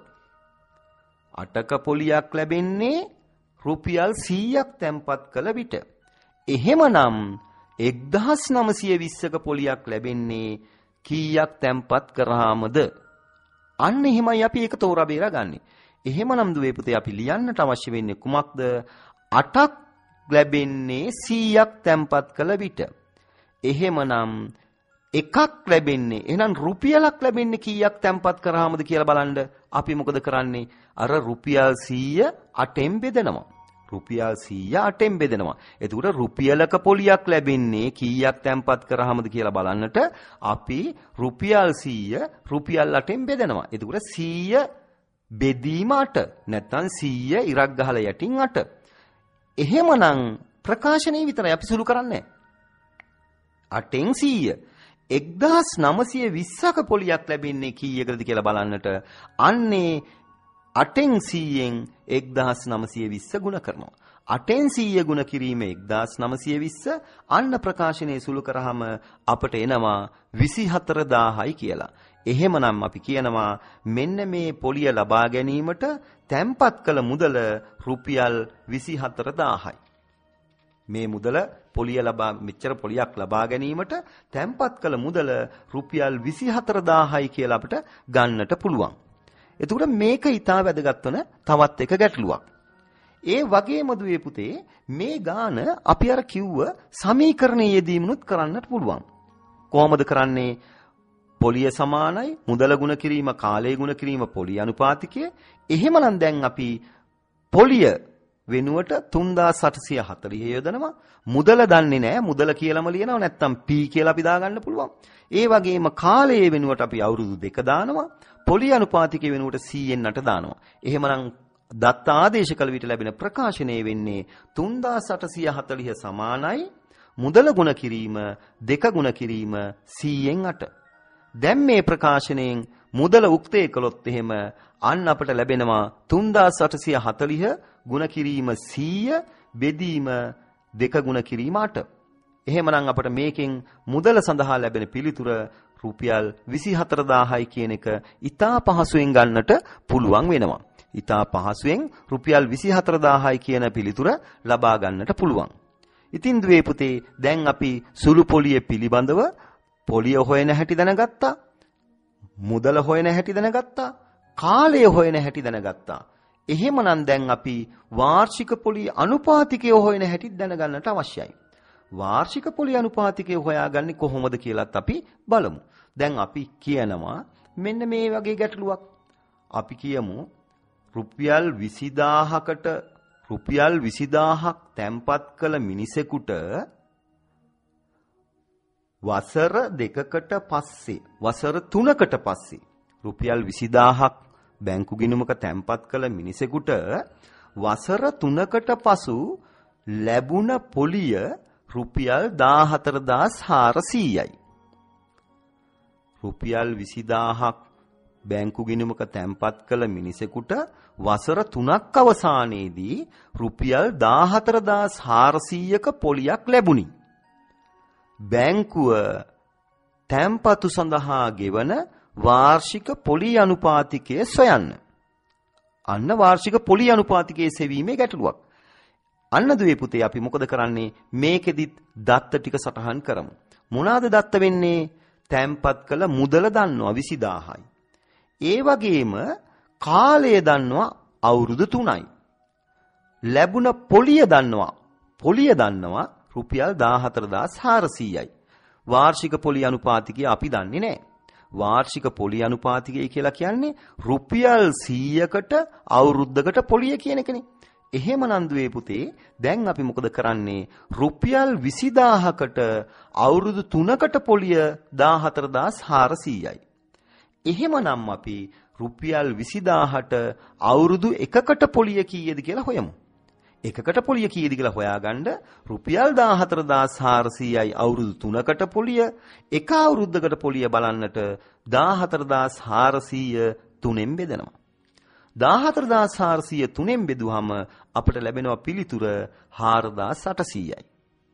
අටක පොලියක් ලැබෙන්නේ රුපියල් සීයක් තැම්පත් කළ විට. එහෙමනම් එක්දාස් නවසිය විස්සක පොලියක් ලැබෙන්නේ කීයක් තැම්පත් කරාමද? අන්න එහෙමයි අපි ඒක තෝරා බේරා ගන්නෙ. එහෙමනම් දුවේ පුතේ අපි ලියන්නට අවශ්‍ය වෙන්නේ කුමක්ද? අටක් ලැබෙන්නේ සීයක් තැම්පත් කළ විට. එහෙමනම් එකක් ලැබෙන්නේ එහෙනම් රුපියලක් ලැබෙන්නේ කීයක් තැම්පත් කරාමද කියලා බලන්න අපි මොකද කරන්නේ? අර රුපියල් සීය අටෙන් බෙදනවා. රුපියල් සීය අටෙන් බෙදනවා. එතකොට රුපියලක පොලියක් ලැබෙන්නේ කීයක් තැම්පත් කරාමද කියලා බලන්නට අපි රුපියල් සීය රුපියල් අටෙන් බෙදනවා. එතකොට සීය බෙදීම අට නැත්නම් සීය ඉරක් ගහලා යටින් අට. එහෙමනම් ප්‍රකාශනයේ විතරයි අපි සුළු කරන්නේ. අටෙන් සීය එක්දාස් නවසිය විස්සක පොලියක් ලැබෙන්නේ කීයකටද කියලා බලන්නට අන්නේ අටෙන් සීයෙන් එක්දාස් නවසිය විස්ස ගුණ කරනවා. අටෙන් සීය ගුණ කිරීම එක්දාස් නවසිය විස්ස අන්න ප්‍රකාශනයේ සුළු කරාම අපට එනවා විසිහතර දාහයි කියලා. එහෙමනම් අපි කියනවා මෙන්න මේ පොලිය ලබා ගැනීමට තැන්පත් කළ මුදල රුපියල් විසිහතර දාහයි. මේ මුදල පොලිය ලබා මෙච්චර පොලියක් ලබා ගැනීමට තැන්පත් කළ මුදල රුපියල් විසිහතර දාහයි කියලා අපිට ගන්නට පුළුවන්. එතකොට මේක ඊටා වැදගත් වන තවත් එක ගැටලුවක්. ඒ වගේම දුවේ පුතේ මේ ගාන අපි අර කිව්ව සමීකරණයේ යෙදීමනුත් කරන්නට පුළුවන්. කොහොමද කරන්නේ? පොලිය සමානයි මුදල ගුණ කිරීම කාලය ගුණ කිරීම පොලිය අනුපාතිකය. එහෙමනම් දැන් අපි පොලිය වෙනුවට තුන්දාස් අටසිය හතළිහ යොදනවා. මුදල දන්නේ නැහැ. මුදල කියලාම ලියනවා. නැත්තම් P කියලා අපි දාගන්න පුළුවන්. ඒ වගේම කාලයේ වෙනුවට අපි අවුරුදු දෙක දානවා. පොලිය අනුපාතිකය වෙනුවට සීයෙන් අට දානවා. එහෙමනම් දත්ත ආදේශ කළ විට ලැබෙන ප්‍රකාශනය වෙන්නේ තුන්දාස් අටසිය හතළිහ සමානයි මුදල ගුණ කිරීම දෙක ගුණ කිරීම සීයෙන් අට. දැන් මේ ප්‍රකාශනයෙන් මුදල උක්තේ කළොත් එහෙම අන්න අපට ලැබෙනවා තුන්දාස් අටසිය හතළිහ ගුණ කිරීම සීය බෙදීම දෙක ගුණ කිරීම අට. එහෙමනම් අපට මේකෙන් මුදල සඳහා ලැබෙන පිළිතුර රුපියල් විසිහතර දාහයි කියන එක ඉතා පහසුවෙන් ගන්නට පුළුවන් වෙනවා. ඉතා පහසුවෙන් රුපියල් විසිහතර දාහයි කියන පිළිතුර ලබා ගන්නට පුළුවන්. ඉතින් දුවේ පුතේ දැන් අපි සුළු පොලිය පිළිබඳව පොලිය හොයන හැටි දැනගත්තා. මුදල හොයන හැටි දැනගත්තා. කාලය හොයන හැටි දැනගත්තා. එහෙමනම් දැන් අපි වාර්ෂික පොලිය අනුපාතිකය හොයන හැටි දැනගන්නට අවශ්‍යයි. වාර්ෂික පොලිය අනුපාතිකය හොයාගන්නේ කොහොමද කියලාත් අපි බලමු. දැන් අපි කියනවා මෙන්න මේ වගේ ගැටලුවක්. අපි කියමු රුපියල් විසිදාහකට රුපියල් විසිදාහක් තැන්පත් කළ මිනිසෙකුට වසර දෙකකට පස්සේ වසර තුනකට පස්සේ රුපියල් විසිදාහක් බැංකු ගිණුමක තැන්පත් කළ මිනිසෙකුට වසර තුනකට පසු ලැබුණ පොලිය රුපියල් දාහතරදාස් හාරසීයයි. රුපියල් විසිදාහක් බැංකු ගිණුමක තැන්පත් කළ මිනිසෙකුට වසර තුනක් අවසානයේදී රුපියල් දාහතරදාස් හාරසීයක පොලියක් ලැබුණි. බැංකුව තැන්පතු සඳහා ගෙවන වාර්ෂික පොලි අනුපාතිකය සොයන්න. අන්න වාර්ෂික පොලි අනුපාතිකයේ සෙවීමේ ගැටලුවක්. අන්න දුවේ පුතේ අපි මොකද කරන්නේ? මේකෙදිත් දත්ත ටික සටහන් කරමු. මොනවාද දත්ත වෙන්නේ? තැන්පත් කළ මුදල දන්නවා විසිදාහයි. ඒ වගේම කාලය දන්නවා අවුරුදු තුනයි. ලැබුණ පොලිය දන්නවා පොලිය දන්නවා රුපියල් දාහතරදාස් හාරසීයයි. වාර්ෂික පොලි අනුපාතිකය අපි දන්නේ නැහැ. වාර්ෂික පොලි අනුපාතිකය කියලා කියන්නේ රුපියල් සීයකට අවුරුද්දකට පොලිය කියන එකනේ. එහෙමනම් දුවේ පුතේ දැන් අපි මොකද කරන්නේ? රුපියල් විසිදාහකට අවුරුදු තුනකට පොලිය දාහතරදාස් හාරසීයයි. එහෙමනම් අපි රුපියල් විසිදාහට අවුරුදු එකකට පොලිය කීයද කියලා හොයමු. එකකට පොලිය කීයද කියලා හොයාගන්න රුපියල් දාහතරදාස් හාරසීයයි අවුරුදු තුනකට පොලිය එක අවුරුද්දකට පොලිය බලන්නට දාහතරදාස් හාරසීය තුනෙන් බෙදනවා. දාහතරදාස් හාරසීය තුනෙන් බෙදුවහම අපට ලැබෙනවා පිළිතුර හාරදාස් අටසීයයි.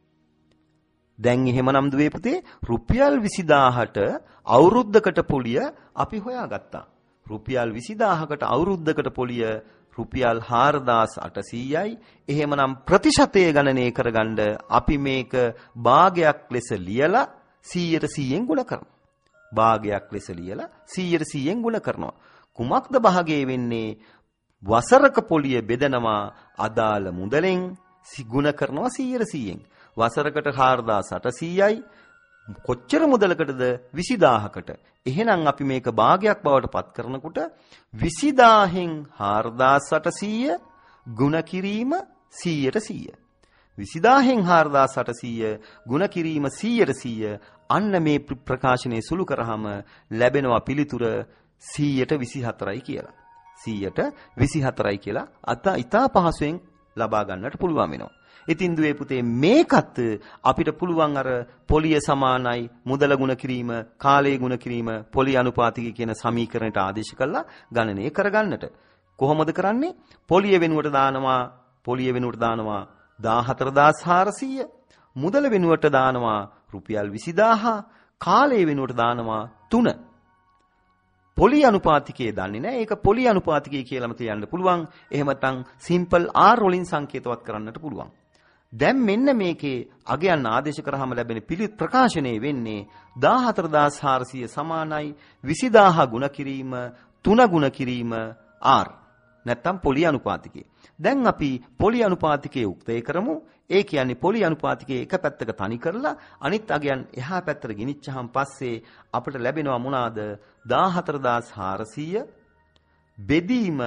දැන් එහෙමනම් දුවේ පුතේ රුපියල් විසිදාහට අවුරුද්දකට පොලිය අපි හොයාගත්තා. රුපියල් විසිදාහකට අවුරුද්දකට පොලිය රුපියල් හාරදාස් අටසීයයි. එහෙමනම් ප්‍රතිශතය ගණනය කරගන්න අපි මේක භාගයක් ලෙස ලියලා සීයට සීයෙන් ගුණ කරනවා. භාගයක් ලෙස ලියලා සීයට සීයෙන් ගුණ කරනවා. කුමක්ද භාගය වෙන්නේ? වසරක පොලිය බෙදනවා අදාළ මුදලෙන් ගුණ කරනවා සීයට සීයෙන්. වසරකට හාරදාස් අටසීයයි. කොච්චර මුදලකටද? විසිදාහකට. එහෙනම් අපි මේක භාගයක් බවට පත් කරනකොට විසිදාහෙන් හාරදාස් අටසීය ගුණ කිරීම සීයට සීය. විසිදාහෙන් හාරදාස් අටසීය ගුණ කිරීම සීයට සීය. අන්න මේ ප්‍රකාශනයේ සුළු කරාම ලැබෙනවා පිළිතුර සීයට විසිහතරයි කියලා. සීයට විසිහතරයි කියලා අත ඉතා පහසුවෙන් ලබා ගන්නට පුළුවන් වෙනවා. ඉතින් දුවේ පුතේ මේකත් අපිට පුළුවන් අර පොලිය සමානයි මුදල ගුණ කිරීම, කාලය ගුණ කිරීම, පොලිය අනුපාතික කියන සමීකරණයට ආදේශ කරලා ගණනය කරගන්නට. කොහොමද කරන්නේ? පොලිය වෙනුවට දානවා පොලිය වෙනුවට දානවා දාහතර හදාස් හාරසීය, මුදල වෙනුවට දානවා රුපියල් විසිදාහ, කාලය වෙනුවට දානවා තුන. පොලි අනුපාතිකයේ දන්නේ නැහැ. ඒක පොලි අනුපාතිකය කියලාම කියන්න පුළුවන්. එහෙම නැත්නම් සිම්පල් R වලින් සංකේතවත් කරන්නට පුළුවන්. දැන් මෙන්න මේකේ අගයන් ආදේශ කරාම ලැබෙන පිළිත් ප්‍රකාශනය වෙන්නේ දාහතර හදාස් හාරසීය සමානයි විසිදාහ ගුණ කිරීම තුන ගුණ කිරීම R. නැත්නම් පොලි අනුපාතිකය. දැන් අපි පොලි අනුපාතිකයේ උක්තය කරමු. ඒ කියන්නේ පොලි අනුපාතිකයේ එක පැත්තක තනි කරලා අනිත් අගයන් එහා පැත්තට ගෙනිච්චහම පස්සේ අපිට ලැබෙනවා මොනවාද? දාහතර හදාස් හාරසීය බෙදීම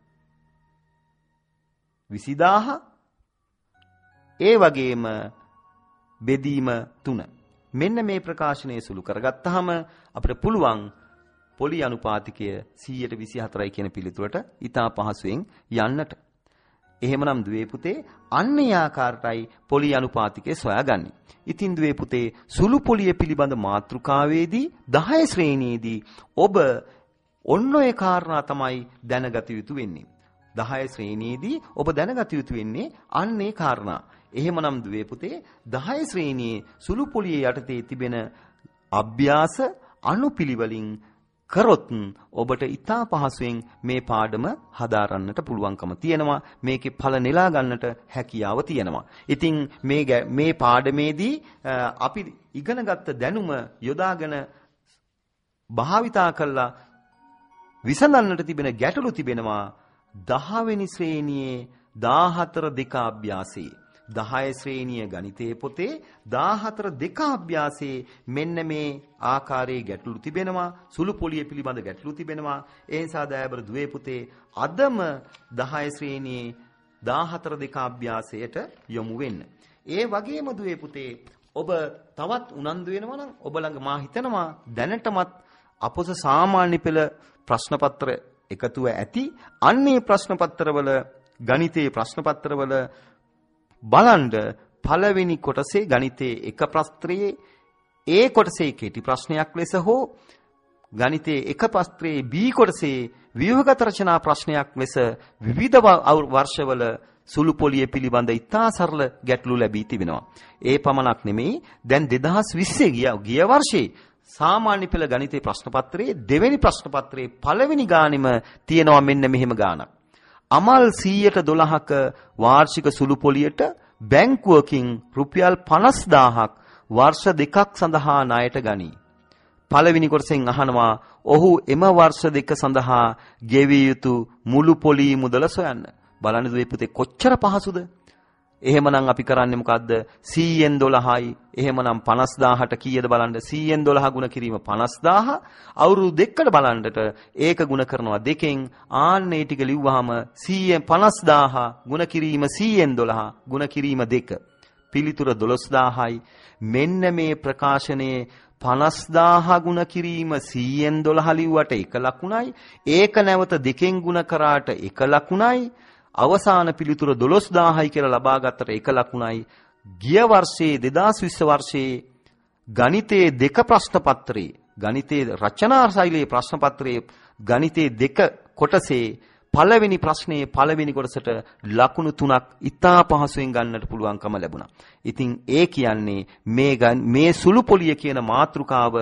විසිදාහ ඒ වගේම බෙදීම තුන. මෙන්න මේ ප්‍රකාශනය සුළු කරගත්තාම අපිට පුළුවන් පොලි අනුපාතිකය සීයට විසිහතරයි කියන පිළිතුරට ඉතා පහසුවෙන් යන්නට. එහෙමනම් දුවේ පුතේ අන්න ඒ ආකාරයටයි පොලි අනුපාතිකය සොයාගන්නේ. ඉතින් දුවේ පුතේ සුළු පොලිය පිළිබඳ මාතෘකාවේදී දහය ශ්‍රේණියේදී ඔබ ඔන්න ඔය කාරණා තමයි දැනගත යුතු වෙන්නේ. දහය ශ්‍රේණියේදී ඔබ දැනගත යුතු වෙන්නේ අන්න ඒ කාරණා. එහෙමනම් දුවේ පුතේ දහය ශ්‍රේණියේ සුළු පොලියේ යටතේ තිබෙන අභ්‍යාස අනුපිළිවෙලින් කරොත් ඔබට ඉතා පහසුවෙන් මේ පාඩම හදාරන්නට පුළුවන්කම තියෙනවා. මේකේ ඵල නෙලා ගන්නට හැකියාව තියෙනවා. ඉතින් මේ මේ පාඩමේදී අපි ඉගෙනගත්ත දැනුම යොදාගෙන භාවිතා කළා විසඳන්නට තිබෙන ගැටලු තිබෙනවා දහ වෙනි ශ්‍රේණියේ දාහතර දෙක අභ්‍යාසයේ. දහය ශ්‍රේණිය ගණිතයේ පොතේ දාහතර දෙක අභ්‍යාසයේ මෙන්න මේ ආකාරයේ ගැටලු තිබෙනවා. සුළු පොලිය පිළිබඳ ගැටලු තිබෙනවා. ඒ නිසා දයාබර දුවේ පුතේ අදම දහය ශ්‍රේණියේ දාහතර දෙක අභ්‍යාසයට යොමු වෙන්න. ඒ වගේම දුවේ පුතේ ඔබ තවත් උනන්දු වෙනවා නම් ඔබ ළඟ මා හිතනවා දැනටමත් අපොස සාමාන්‍ය පෙළ ප්‍රශ්න පත්‍ර එකතුව ඇති. අන්නේ ප්‍රශ්න පත්‍රවල ගණිතයේ ප්‍රශ්න පත්‍රවල බලන්න පළවෙනි කොටසේ ගණිතයේ එක ප්‍රශ්නයේ ඒ කොටසේ කෙටි ප්‍රශ්නයක් ලෙස හෝ ගණිතයේ එක ප්‍රශ්නයේ B කොටසේ ව්‍යුහගත රචනා ප්‍රශ්නයක් ලෙස විවිධ වර්ෂවල සුළු පොලිය පිළිබඳ ඉතා සරල ගැටලු ලැබී තිබෙනවා. ඒ පමණක් නෙමෙයි දැන් දෙදහස් විස්සේ ගිය ගිය වර්ෂයේ සාමාන්‍ය පෙළ ගණිතයේ ප්‍රශ්න පත්‍රයේ දෙවෙනි ප්‍රශ්න පත්‍රයේ පළවෙනි ගානෙම තියෙනවා මෙන්න මෙහෙම ගානක්. අමල් සීයට දොළහක වාර්ෂික සුළු පොලියට බැංකුවකින් රුපියල් පනස් දාහක් වර්ෂ දෙකක් සඳහා ණයට ගනී. පළවෙනි කොටසෙන් අහනවා ඔහු එම වර්ෂ දෙක සඳහා ගෙවිය යුතු මුළු පොලි මුදල සොයන්න. බලන්න දුවේ පුතේ කොච්චර පහසුද? එහෙමනම් අපි කරන්නේ මොකද්ද? සීයෙන් දොළහයි. එහෙමනම් පනස් දාහට කීයද බලන්න. සීයෙන් දොළහ ගුණ කිරීම පනස් දාහ. අවුරුදු දෙකකට බලන්නට ඒක ගුණ කරනවා දෙකෙන්. ආන්න ඒ ටික ලිව්වහම සීයෙන් පනස් දාහ ගුණ කිරීම සීයෙන් දොළහ ගුණ කිරීම දෙක. පිළිතුර දොළොස් දාහයි. මෙන්න මේ ප්‍රකාශනයේ පනස් දාහ ගුණ කිරීම සීයෙන් දොළහ ලිව්වට එක ලකුණයි. ඒක නැවත දෙකෙන් ගුණ කරාට එක ලකුණයි. අවසාන පිළිතුර දොළොස් දාහයි කියලා ලබා ගත්තට එක ලකුණයි. ගිය වර්ෂයේ දෙදහස් විස්ස වර්ෂයේ ගණිතයේ දෙක ප්‍රශ්න පත්‍රයේ ගණිතයේ රචනා ශෛලියේ ප්‍රශ්න පත්‍රයේ ගණිතයේ දෙක කොටසේ පළවෙනි ප්‍රශ්නයේ පළවෙනි කොටසට ලකුණු තුනක් ඉතා පහසුවෙන් ගන්නට පුළුවන්කම ලැබුණා. ඉතින් ඒ කියන්නේ මේ මේ සුළු පොලිය කියන මාතෘකාව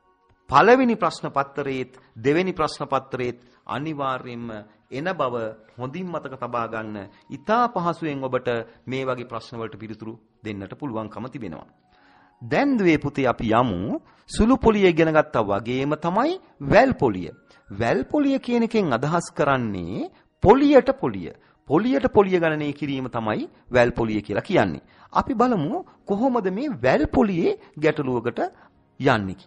පළවෙනි ප්‍රශ්න පත්‍රයේත් දෙවෙනි ප්‍රශ්න පත්‍රයේත් අනිවාර්යයෙන්ම එන බව හොඳින් මතක තබා ගන්න. ඉතා පහසුවෙන් ඔබට මේ වගේ ප්‍රශ්න වලට පිළිතුරු දෙන්නට පුළුවන්කම තිබෙනවා. දැන් දුවේ පුතේ අපි යමු සුළු පොලිය ඉගෙන ගත්තා වගේම තමයි වැල් පොලිය. වැල් පොලිය කියන එකෙන් අදහස් කරන්නේ පොලියට පොලිය. පොලියට පොලිය ගණනය කිරීම තමයි වැල් පොලිය කියලා කියන්නේ. අපි බලමු කොහොමද මේ වැල් පොලියේ ගැටලුවකට යන්නේ.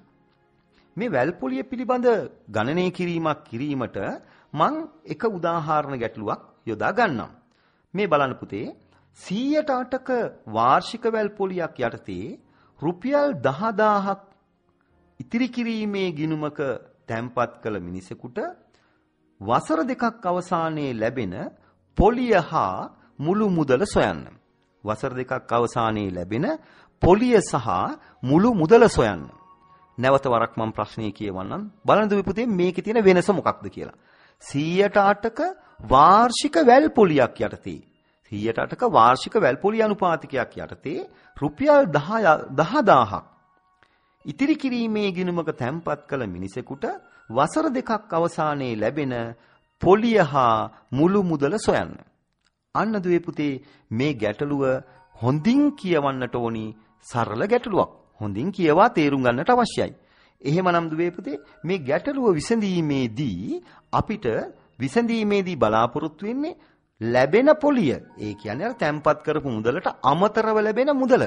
මේ වැල් පොලිය පිළිබඳ ගණනය කිරීමක් කිරීමට මං එක උදාහරණ ගැටලුවක් යොදා ගන්නම්. මේ බලන්න පුතේ සීයට අටක වාර්ෂික වැල් පොලියක් යටතේ රුපියල් දහදාහක් ඉතිරි කිරීමේ ගිණුමක තැන්පත් කළ මිනිසෙකුට වසර දෙකක් අවසානයේ ලැබෙන පොලිය හා මුළු මුදල සොයන්න. වසර දෙකක් අවසානයේ ලැබෙන පොලිය සහ මුළු මුදල සොයන්න. නැවත වරක් මම ප්‍රශ්නේ කියවන්නම්. බලන්න දුවේ පුතේ මේකේ තියෙන වෙනස මොකක්ද කියලා. සියයට අටක වාර්ෂික වැල් පොලියක් යටතේ සියයට අටක වාර්ෂික වැල් පොලිය අනුපාතිකයක් යටතේ රුපියල් දහදාහක් ඉතිරි කිරීමේ ගිණුමක තැන්පත් කළ මිනිසෙකුට වසර දෙකක් අවසානයේ ලැබෙන පොලිය හා මුළු මුදල සොයන්න. අන්න දුවේ පුතේ මේ ගැටලුව හොඳින් කියවන්නට ඕනි සරල ගැටලුවක්. හොඳින් කියවා තේරුම් ගන්නට අවශ්‍යයි. එහෙමනම් දුවේ පුතේ මේ ගැටලුව විසඳීමේදී අපිට විසඳීමේදී බලාපොරොත්තු වෙන්නේ ලැබෙන පොලිය. ඒ කියන්නේ අර තැන්පත් කරපු මුදලට අමතරව ලැබෙන මුදල.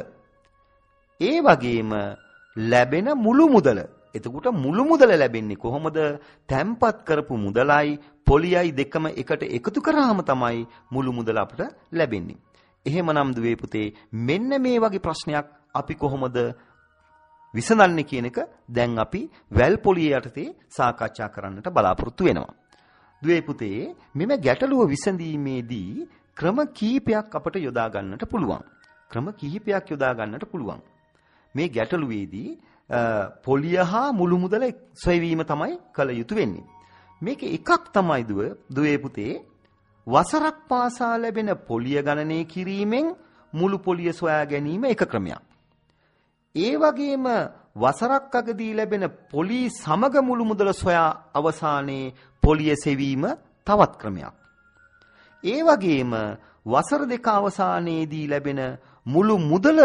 ඒ වගේම ලැබෙන මුළු මුදල. එතකොට මුළු මුදල ලැබෙන්නේ කොහොමද? තැන්පත් කරපු මුදලයි පොලියයි දෙකම එකට එකතු කරාම තමයි මුළු මුදල අපිට ලැබෙන්නේ. එහෙමනම් දුවේ පුතේ මෙන්න මේ වගේ ප්‍රශ්නයක් අපි කොහොමද විසඳන්නේ කියන එක දැන් අපි වැල් පොලිය යටතේ සාකච්ඡා කරන්නට බලාපොරොත්තු වෙනවා. දුවේ පුතේ මෙම ගැටලුව විසඳීමේදී ක්‍රම කීපයක් අපට යොදා ගන්නට පුළුවන්. ක්‍රම කිහිපයක් යොදා ගන්නට පුළුවන්. මේ ගැටලුවේදී පොලිය හා මුළු මුදල සොයවීම තමයි කළ යුතු වෙන්නේ. මේක එකක් තමයි දුව දුවේ පුතේ වසරක් පාසා ලැබෙන පොලිය ගණනය කිරීමෙන් මුළු පොලිය සොයා ගැනීම එක ක්‍රමයක්. ඒ වගේම වසරක් අගදී ලැබෙන පොලි සමග මුළු මුදල සොයා අවසානයේ පොලිය සෙවීම තවත් ක්‍රමයක්. ඒ වගේම වසර දෙක අවසානයේදී ලැබෙන මුළු මුදල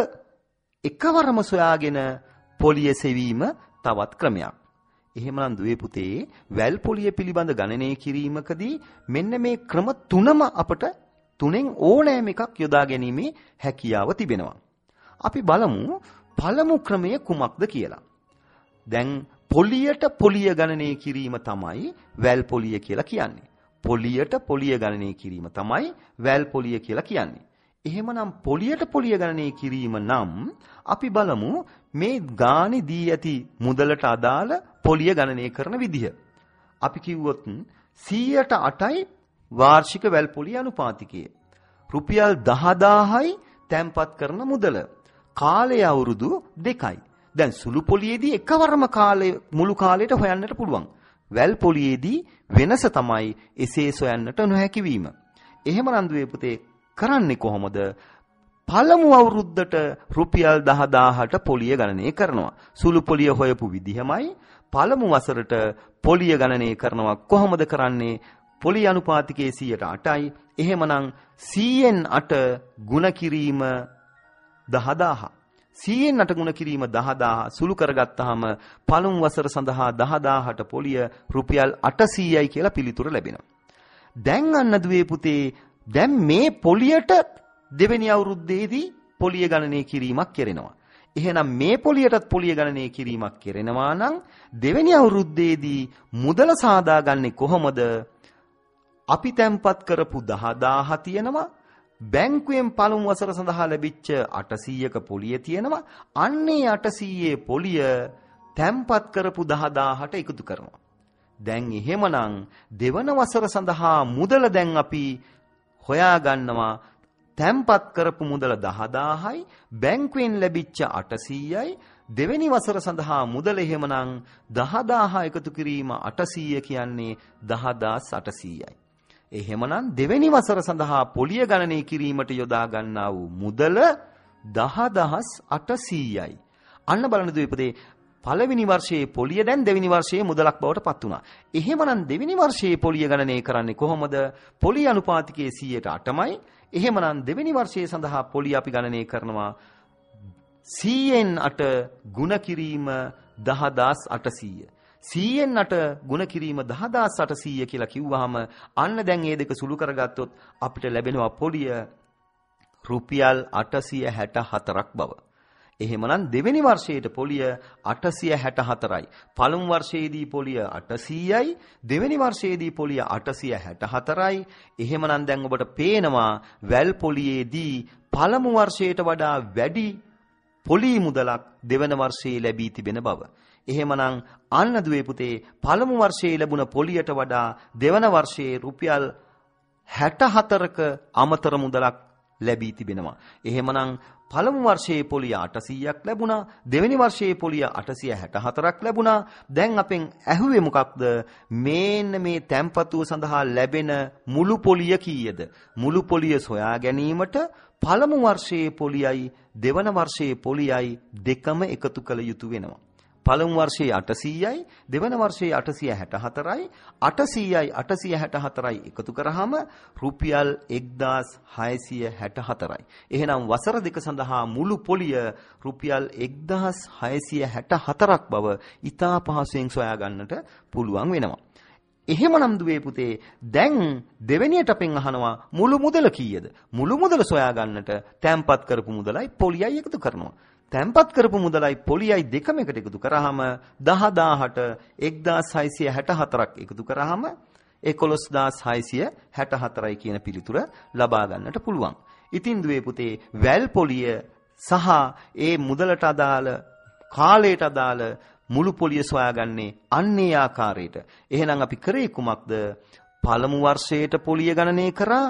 එකවරම සොයාගෙන පොලිය සෙවීම තවත් ක්‍රමයක්. එහෙමනම් දුවේ පුතේ වැල් පොලිය පිළිබඳ ගණනය කිරීමකදී මෙන්න මේ ක්‍රම තුනම අපට තුනෙන් ඕනෑම එකක් යොදා ගැනීමේ හැකියාව තිබෙනවා. අපි බලමු පළමු ක්‍රමය කුමක්ද කියලා. දැන් පොලියට පොලිය ගණනය කිරීම තමයි වැල් පොලිය කියලා කියන්නේ. පොලියට පොලිය ගණනය කිරීම තමයි වැල් පොලිය කියලා කියන්නේ. එහෙමනම් පොලියට පොලිය ගණනය කිරීම නම් අපි බලමු මේ ගානේ දී ඇති මුදලට අදාළ පොලිය ගණනය කරන විදිහ. අපි කිව්වොත් සියයට අටයි වාර්ෂික වැල් පොලිය අනුපාතිකය. රුපියල් දහදාහයි තැන්පත් කරන මුදල. කාලය අවුරුදු දෙකයි. දැන් සුළු පොලියේදී එකවරම කාලය මුළු කාලයට හොයන්නට පුළුවන්. වැල් පොලියේදී වෙනස තමයි එසේ සොයන්නට නොහැකි වීම. එහෙමනම් දුවේ පුතේ කරන්නේ කොහොමද? පළමු අවුරුද්දට රුපියල් දහදාහට පොලිය ගණනය කරනවා. සුළු පොලිය හොයපු විදිහමයි පළමු වසරට පොලිය ගණනය කරනවා. කොහොමද කරන්නේ? පොලිය අනුපාතිකයේ සියයට අටයි. එහෙමනම් සියයෙන් අට ගුණ කිරීම දහදාහ. සියයෙන් අට ගුණ කිරීම දහදාහ සුළු කරගත්තාම පළමු වසර සඳහා දහදාහට පොලිය රුපියල් අටසීයයි කියලා පිළිතුර ලැබෙනවා. දැන් අන්න දුවේ පුතේ දැන් මේ පොලියට දෙවෙනි අවුරුද්දේදී පොලිය ගණනය කිරීමක් කරනවා. එහෙනම් මේ පොලියටත් පොලිය ගණනය කිරීමක් කරනවා නම් දෙවෙනි අවුරුද්දේදී මුදල සාදාගන්නේ කොහොමද? අපි තැන්පත් කරපු දහදාහ තියෙනවා. බැංකුවෙන් පළමු වසර සඳහා ලැබිච්ච අටසීයක පොලිය තියෙනවා. අන්නේ අටසීයේ පොලිය තැන්පත් කරපු දහදාහට එකතු කරනවා. දැන් එහෙමනම් දෙවන වසර සඳහා මුදල දැන් අපි හොයා ගන්නවා. තැන්පත් කරපු මුදල දහදාහයි බැංකුවෙන් ලැබිච්ච අටසීයයි දෙවෙනි වසර සඳහා මුදල එහෙමනම් දහදාහ එකතු කිරීම අටසීය කියන්නේ දහදාස් අටසීයයි. එහෙමනම් දෙවෙනි වසර සඳහා පොලිය ගණනය කිරීමට යොදා ගන්නා වූ මුදල දහදහස් අටසීයයි. අන්න බලන්න දුවේ පළවෙනි වර්ෂයේ පොලිය දැන් දෙවෙනි වර්ෂයේ මුදලක් බවට පත් වුණා. එහෙමනම් දෙවෙනි වර්ෂයේ පොලිය ගණනය කරන්නේ කොහොමද? පොලිය අනුපාතිකයේ සියයට අටමයි. එහෙමනම් දෙවෙනි වර්ෂයේ සඳහා පොලිය අපි ගණනය කරනවා සියයෙන් අට ගුණ කිරීම දහදාස් අටසීය. සියයෙන් අට ගුණ කිරීම දහදාස් අටසීය කියලා කිව්වහම අන්න දැන් මේ දෙක සුළු කරගත්තොත් අපිට ලැබෙනවා පොලිය රුපියල් අටසිය හැට හතරක් බව. එහෙමනම් දෙවෙනි වර්ෂයේට පොලිය අටසිය හැට හතරයි. පළමු වර්ෂයේදී පොලිය අටසීයයි. දෙවෙනි වර්ෂයේදී පොලිය අටසිය හැට හතරයි. එහෙමනම් දැන් ඔබට පේනවා වැල් පොලියේදී පළමු වර්ෂයට වඩා වැඩි පොලි මුදලක් දෙවන වර්ෂයේ ලැබී තිබෙන බව. එහෙමනම් අන්න දුවේ පුතේ පළමු වර්ෂයේ ලැබුණ පොලියට වඩා දෙවන වර්ෂයේ රුපියල් හැටහතරක අමතර මුදලක් ලැබී තිබෙනවා. එහෙමනම් පළමු වර්ෂයේ පොලිය අටසීයක් ලැබුණා. දෙවෙනි වර්ෂයේ පොලිය අටසිය හැටහතරක් ලැබුණා. දැන් අපෙන් ඇහුවේ මොකක්ද? මේන්න මේ තැන්පතුව සඳහා ලැබෙන මුළු පොලිය කීයද? මුළු පොලිය සොයා ගැනීමට පළමු වර්ෂයේ පොලියයි දෙවන වර්ෂයේ පොලියයි දෙකම එකතු කළ යුතු වෙනවා. පළමු වර්ෂයේ අටසීයයි දෙවන වර්ෂයේ අටසිය හැටහතරයි අටසීයයි අටසිය හැටහතරයි එකතු කරාම රුපියල් එක්දාස් හයසිය හැටහතරයි. එහෙනම් වසර දෙක සඳහා මුළු පොලිය රුපියල් එක්දාස් හයසිය හැටහතරක් බව ඉතා පහසුවෙන් සොයා ගන්නට පුළුවන් වෙනවා. එහෙමනම් දුවේ පුතේ දැන් දෙවෙනියට අපෙන් අහනවා මුළු මුදල කීයද? මුළු මුදල සොයා ගන්නට තැන්පත් කරපු මුදලයි පොලියයි එකතු කරනවා. තැන්පත් කරපු මුදලයි පොලියයි දෙකම එකට එකතු කරාම දහදාහට එක්දාස් හයසිය හැටහතරක් එකතු කරාම එකොළොස්දාස් හයසිය හැටහතරයි කියන පිළිතුර ලබා ගන්නට පුළුවන්. ඉතින් දුවේ පුතේ වැල් පොලිය සහ ඒ මුදලට අදාළ කාලයට අදාළ මුළු පොලිය සොයාගන්නේ අන්නේ ආකාරයට. එහෙනම් අපි කරේ කුමක්ද? පළමු වර්ෂයේට පොලිය ගණනය කරා.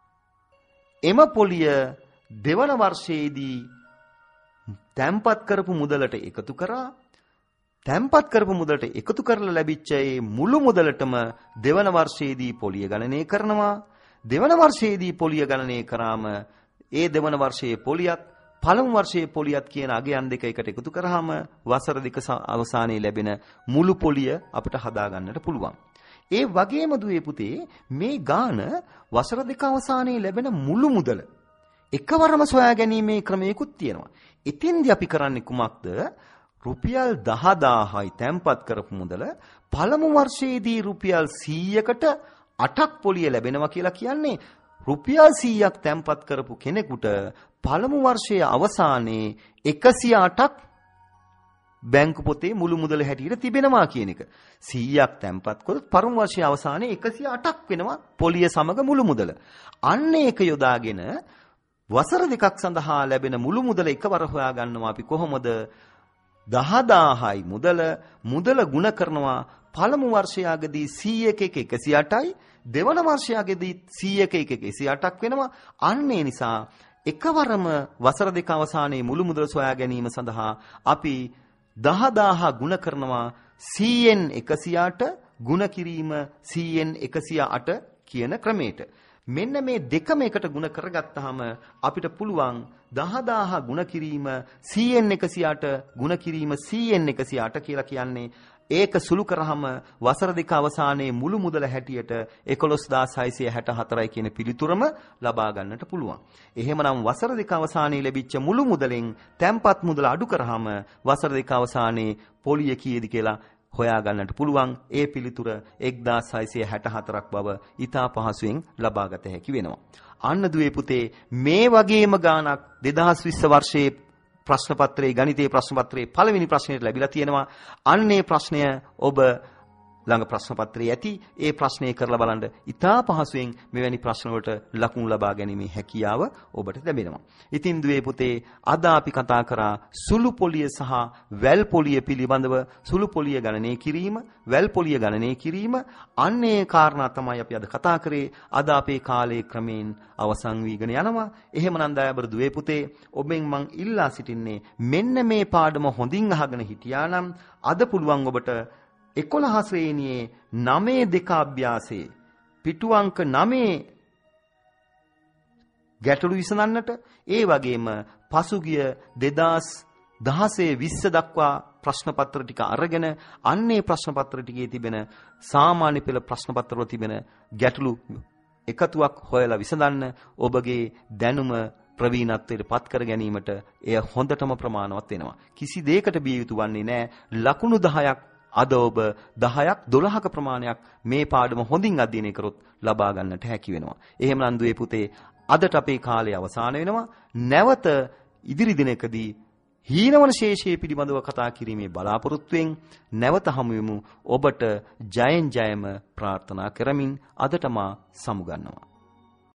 එම පොලිය දෙවන වර්ෂයේදී තැන්පත් කරපු මුදලට එකතු කරා. තැන්පත් කරපු මුදලට එකතු කරලා ලැබිච්ච ඒ මුළු මුදලටම දෙවන වර්ෂයේදී පොලිය ගණනය කරනවා. දෙවන වර්ෂයේදී පොලිය ගණනය කරාම ඒ දෙවන වර්ෂයේ පොලියත් පළමු වර්ෂයේ පොලියත් කියන අගයන් දෙක එකට එකතු කරාම වසර දෙක අවසානයේ ලැබෙන මුළු පොලිය අපිට හදා ගන්නට පුළුවන්. ඒ වගේම දුවේ පුතේ මේ ගාන වසර දෙක අවසානයේ ලැබෙන මුළු මුදල එකවරම සොයා ගැනීමේ ක්‍රමයකුත් තියෙනවා. ඉතින්දී අපි කරන්නේ කුමක්ද? රුපියල් දහදාහයි තැන්පත් කරපු මුදල පළමු වර්ෂයේදී රුපියල් සීයකට අටක් පොලිය ලැබෙනවා කියලා කියන්නේ රුපියල් සීයක් තැන්පත් කරපු කෙනෙකුට පළමු වර්ෂයේ අවසානයේ එකසිය අටක් බැංකු පොතේ මුළු මුදල හැටියට තිබෙනවා කියන එක. සීයක් තැන්පත් කරොත් පළමු වර්ෂයේ අවසානයේ එකසිය අටක් වෙනවා පොලිය සමග මුළු මුදල. අන්න ඒක යොදාගෙන වසර දෙකක් සඳහා ලැබෙන මුළු මුදල එකවර හොයා ගන්නවා අපි කොහොමද? දහදාහයි මුදල මුදල ගුණ කරනවා පළමු වර්ෂයකදී සීයක එක එකසිය අටයි දෙවන වර්ෂයකදී සීයක එක එකසිය අටක් වෙනවා. අන්න ඒ නිසා එකවරම වසර දෙක අවසානයේ මුළු මුදල සොයා ගැනීම සඳහා අපි දහදාහ ගුණ කරනවා සීයෙන් එකසිය අට ගුණ කිරීම සීයෙන් එකසිය අට කියන ක්‍රමයට. මෙන්න මේ දෙකම එකට ගුණ කරගත්තාම අපිට පුළුවන් දහදාහ ගුණ කිරීම සීයෙන් එකසිය අට ගුණ කිරීම සීයෙන් එකසිය අට කියලා කියන්නේ ඒක සුළු කරාම වසර දෙක අවසානයේ මුළු මුදල හැටියට එකොළොස්දාස් හයසිය හැටහතරයි කියන පිළිතුරම ලබා ගන්නට පුළුවන්. එහෙමනම් වසර දෙක අවසානයේ ලැබිච්ච මුළු මුදලෙන් තැන්පත් මුදල අඩු කරාම වසර දෙක අවසානයේ පොලිය කීයද කියලා හොයා ගන්නට පුළුවන්. ඒ පිළිතුර එක්දාස් හයසිය හැටහතරක් බව ඉතා පහසුවෙන් ලබා ගත හැකි වෙනවා. අන්න දුවේ පුතේ මේ වගේම ගාණක් දෙදහස් විස්ස වර්ෂයේ ප්‍රශ්න පත්‍රයේ ගණිතයේ ප්‍රශ්න පත්‍රයේ පළවෙනි ප්‍රශ්නයට ලැබිලා තියෙනවා. අන්නේ ප්‍රශ්නය ඔබ ළඟ ප්‍රශ්න පත්‍රයේ ඇති. ඒ ප්‍රශ්නය කරලා බලන්න ඉතා පහසුවෙන් මෙවැනි ප්‍රශ්න වලට ලකුණු ලබා ගැනීමේ හැකියාව ඔබට ලැබෙනවා. ඉතින් දුවේ පුතේ අද අපි කතා කරා සුළු පොලිය සහ වැල් පොලිය පිළිබඳව. සුළු පොලිය ගණනය කිරීම, වැල් පොලිය ගණනය කිරීම, අන්නේ කාරණා තමයි අපි අද කතා කරේ. අද අපේ කාලයේ ක්‍රමයෙන් අවසන් වීගෙන යනවා. එහෙමනම් දයාබර දුවේ පුතේ ඔබෙන් මං ඉල්ලා සිටින්නේ මෙන්න මේ පාඩම හොඳින් අහගෙන හිටියා නම් අද පුළුවන් ඔබට එකොළහ ශ්‍රේණියේ නවය දෙක අභ්‍යාසයේ පිටු අංක නවය ගැටළු විසඳන්නට, ඒ වගේම පසුගිය දෙදහස් දහසේ විස්ස දක්වා ප්‍රශ්න පත්‍ර ටික අරගෙන අන්නේ ප්‍රශ්න පත්‍ර ටිකේ තිබෙන සාමාන්‍ය පෙළ ප්‍රශ්න පත්‍රවල තිබෙන ගැටළු එකතුවක් හොයලා විසඳන්න ඔබගේ දැනුම ප්‍රවීණත්වයට පත් කර ගැනීමට එය හොඳටම ප්‍රමාණවත් වෙනවා. කිසි දෙයකට බිය යුතු වන්නේ නැහැ. ලකුණු දහයක් අද ඔබ දහයක් දොළහක ප්‍රමාණයක් මේ පාඩම හොඳින් අධ්‍යයනය කරොත් ලබා ගන්නට හැකි වෙනවා. එහෙමනම් දුවේ පුතේ අදට අපේ කාලය අවසන් වෙනවා. නැවත ඉදිරි දිනකදී හීනවන ශේෂයේ පිළිබඳව කතා කිරීමේ බලාපොරොත්තුවෙන් නැවත හමු වෙමු. ඔබට ජයෙන් ජයම ප්‍රාර්ථනා කරමින් අදට මා සමුගන්නවා.